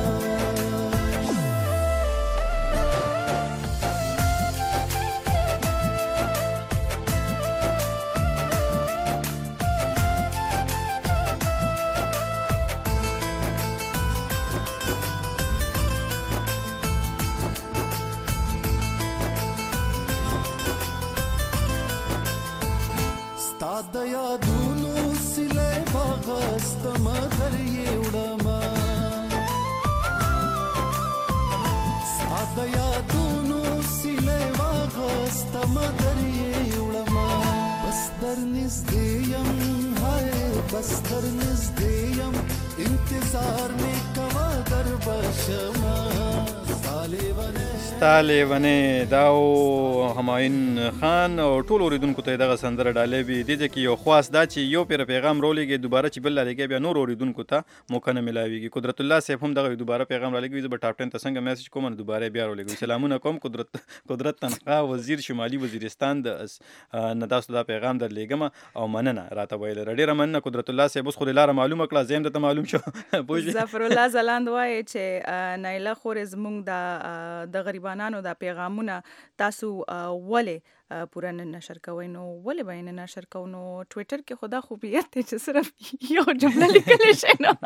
I: د یادونو سیلې باغستم در یې وړما د یادونو سیلې باغستم در یې وړما بس در نږدې یم هاي بس در نږدې یم انتظار مې کوا در بشما
D: ستا لیونې دا او همایون خان او ټول اوریدونکو ته دغه سندره ډالې وي دې کې یو خاص دا چې یو پیر پیغام رولېږي دوباره چې بل لګي بیا نور اوریدونکو ته موقع نه ملاويږي قدرت الله صاحب هم دغه دوباره پیغام را لګي زه به ټاپ ټن ته څنګه میسج کوم نو دوباره بیا رولېږي سلامونه کوم قدرت قدرت تنخوا وزیر شمالي وزیرستان د نه تاسو دا پیغام در لګم او مننه راته ویل ډیره مننه قدرت الله صاحب اوس خو لاره معلومه کړه زم ته معلوم شو پوه
F: ظفر الله زلاند وایي چې نایله خورز مونږ د د غریبانو د پیغامونه تاسو ولې پورا نه نشر کوئ نو ولې به نه نشر کوو نو ټویټر کې خدا خوبیت دی چې صرف یو جمله لیکلی شي نو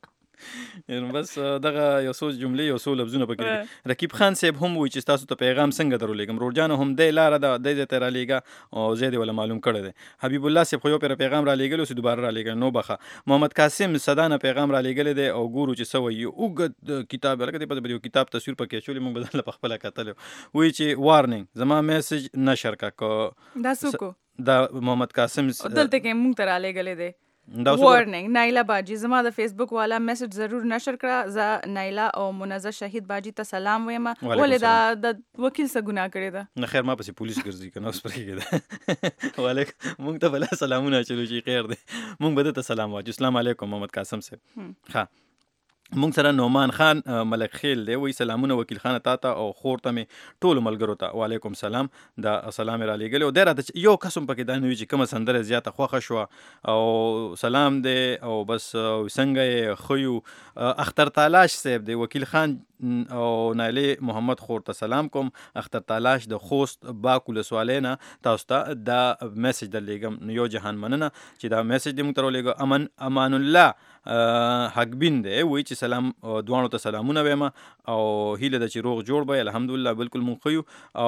D: بس دغه یو څو جملې یو څو لفظونه پکې رقیب خان صاحب هم وایي چې تاسو ته پیغام څنګه درولېږم روړجان هم دی لاره ده دی ځای ته رالیږه او زه دې ولا معلوم کړی دی حبیب الله صاحب خو یو پیر پیغام رالیږلی اوس دوباره رالیږل نو بخه محمد قاسم صدانه پیغام رالیږلی دی او ګورو چې څه وایي اوږد کتاب لکه دی په یو کتاب تصویر پکې اچولی موږ به ځان له پخپله کتلی وایي چې وارنینګ زما میسج نشر کا
F: دا څوک
D: دا محمد قاسم
F: دلته کې موږ ته رالیږلی دی وارنینگ نایلا باجی زما د فیسبوک والا میسج ضرور نشر کړه ز نایلا او منزه شهید باجی ته سلام وایم ولې دا د وکیل څخه ګناه کړی ده
D: نه خیر ما پسې پولیس ګرځي کنه اوس پرې کېده وعلیکم مونږ ته بل سلامونه چلو شي خیر دی مونږ به ته سلام واچو السلام علیکم محمد قاسم صاحب ها مونږ سره نومان خان ملک خیل دی وی سلامونه وکیل خان تا ته او خور ته مې ټولو ملګرو ته وعلیکم سلام دا سلام را لېږلی او دی راته یو قسم پکې دا نه وي چې کومه سندره زیاته خوښه شوه او سلام دی او بس څنګه یې ښه یو اختر تالاش صاحب دی وکیل خان او نایلې محمد خور ته سلام کوم اختر تالاش د خوست باک ولسوالۍ نه تاسو ته دا میسج در لېږم نو یو جهان مننه چې دا میسج دې موږ ته راولېږه امن امان الله حقبین دی وایي چې سلام دواړو ته سلامونه وایم او هیله ده چې روغ جوړ به الحمدلله بالکل مونږ ښه یو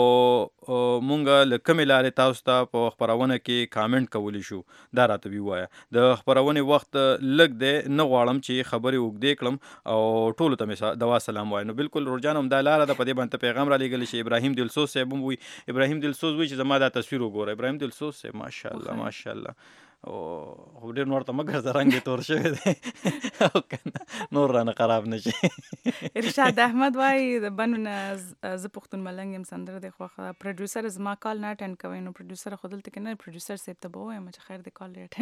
D: او مونږ له کومې لارې تاسو ته په خپرونه کې کامنټ کولی شو دا راته ووایه د خپرونې وخت لږ دی نه غواړم چې خبرې اوږدې کړم او ټولو ته مې دوا سلام وایه نو بالکل روړجان هم دا لاره ده په دې باندې پیغام را لېږلی شي ابراهیم دلسوز صاحب هم وایي ابراهیم دلسوز وایي چې زما دا تصویر وګوره ابراهیم دلسوز صاحب ماشاءالله ماشاءالله او خو ډېر نور ته مه ګرځه رنګ یې تور شوی دی او که نور رانه خراب نه شي
F: ارشاد احمد وایي د بنو نه زه پښتون ملنګ یم سندره دی خوښه پروډیوسر زما کال نه اټینډ کوئ نو پروډیوسر خو دلته کې نه پروډیوسر صاحب ته به ووایم چې خیر دی کال یې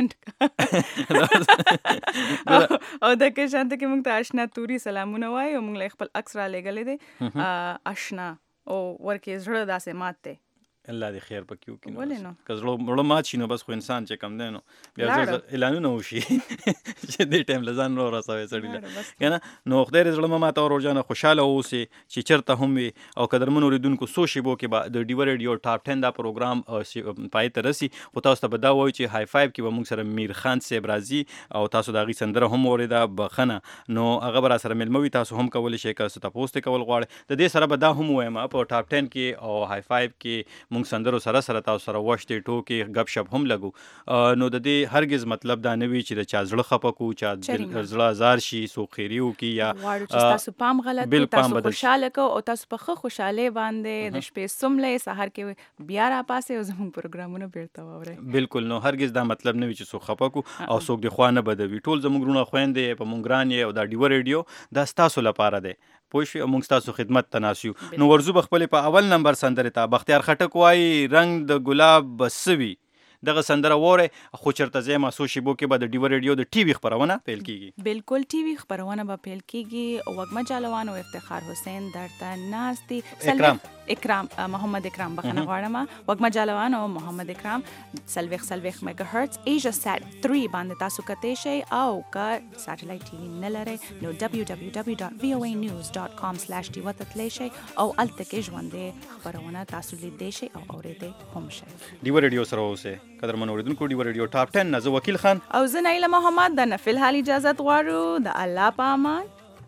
F: اټینډ کړه او د کې شانته کې موږ ته اشنا توري سلامونه وایي او موږ له خپل عکس را لېږلی دی اشنا او ورکې زړه داسې مات دی
D: الله دې خیر پکې وکړي
F: ولې نو
D: که زړه مات شي نو بس خو انسان چې کم دی نو بیا اعلانونه وشي چې دې ټایم له ځان رارسوي سړي له که نه نو خدای دې زړه مه ماتوه روژانه خوشحاله اوسئ چې چېرته هم وي او قدرمنو اورېدونکو څو شېبو کې به د ډیوه ریډیو ټاپ ټن دا پروګرام پای ته رسي خو تاسو ته به دا وایو چې های فایو کې به موږ سره میر خان صاحب راځي او تاسو د هغې سندره هم اورېده بخښنه نو هغه به را سره میلمه وي تاسو هم کولی شئ که څه تپوس ترې کول غواړئ د دې سره به دا هم ووایم په ټاپ ټن کې او های فایو کې موږ موږ سندرو سره سره تاسو سره واشتې ټوکې غب شپ هم لګو نو د دې هرگز مطلب دا نه وي چې د چا زړه خفه کو چا زړه ازار شي سو خیری وکي یا
F: تاسو پام غلط تاسو خوشاله کو او تاسو په خوشاله باندې د شپې سملې سحر کې بیا را پاسه او زموږ پروګرامونه بیرته ووري
D: بالکل نو هرگز دا مطلب نه وي چې سو خفه کو او څوک د خوانه بدوي ټول زموږ رونه خويندې په مونږ ګران او دا ډیو ریډیو دا تاسو لپاره دی پوه شئ موږ تاسو خدمت ته ناسیو نو ورزو بخپلې په اول نمبر سندرې ته بختیار خټک وایي رنگ د ګلاب بسوي دغه سندره وره خو چرته زما سو شیبو کې به د ډیو ریډیو د ټي وی خبرونه پیل کیږي
F: بالکل ټي وی خبرونه به پیل کیږي او وګما جالوان او افتخار حسین درته ناشتي
D: اکرام
F: اکرام محمد اکرام بخنه غواړم وګما جالوان او محمد اکرام سلويخ سلويخ میگا هرتز ایجا سات تhree باندې تاسو کته شي او کا ساتلایت ټي وی نه لري نو دبليو دبليو دبليو ډاټ وی او اي نیوز ډاټ کام سلاش ډي وتتلی شي او الته کې ژوندې خبرونه تاسو لیدئ شي او اورېدئ هم شي
D: ډیو ریډیو سره اوسه قدر منوریدونکو ډیو ریډیو ټاپ ten نزو وکیل خان
F: او زه نایله محمد د نفل حال اجازه غواړو د الله په امان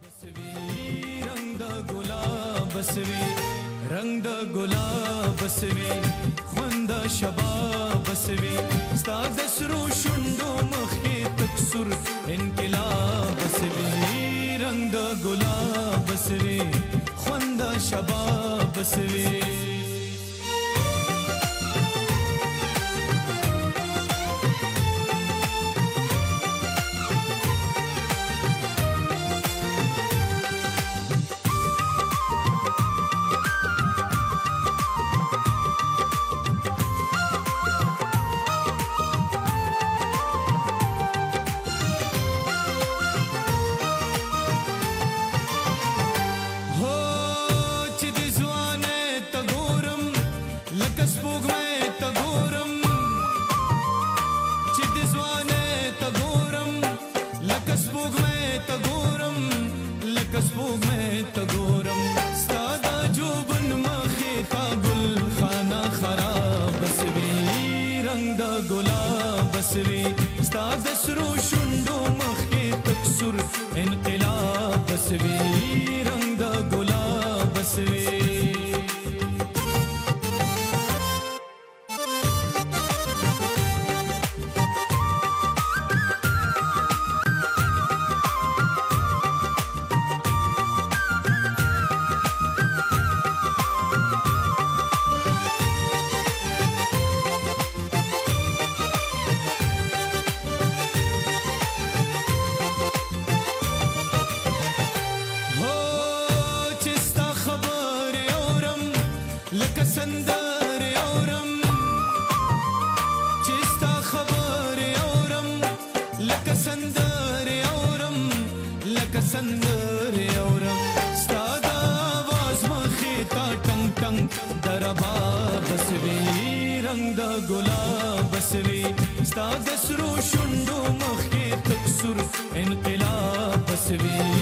I: رنگ د ګلاب بسوي خوند شباب بسوي ستاد سرو شوندو مخې تک سر انقلاب بسوي رنگ د ګلاب بسوي خوند شباب بسوي انقلاب بسوي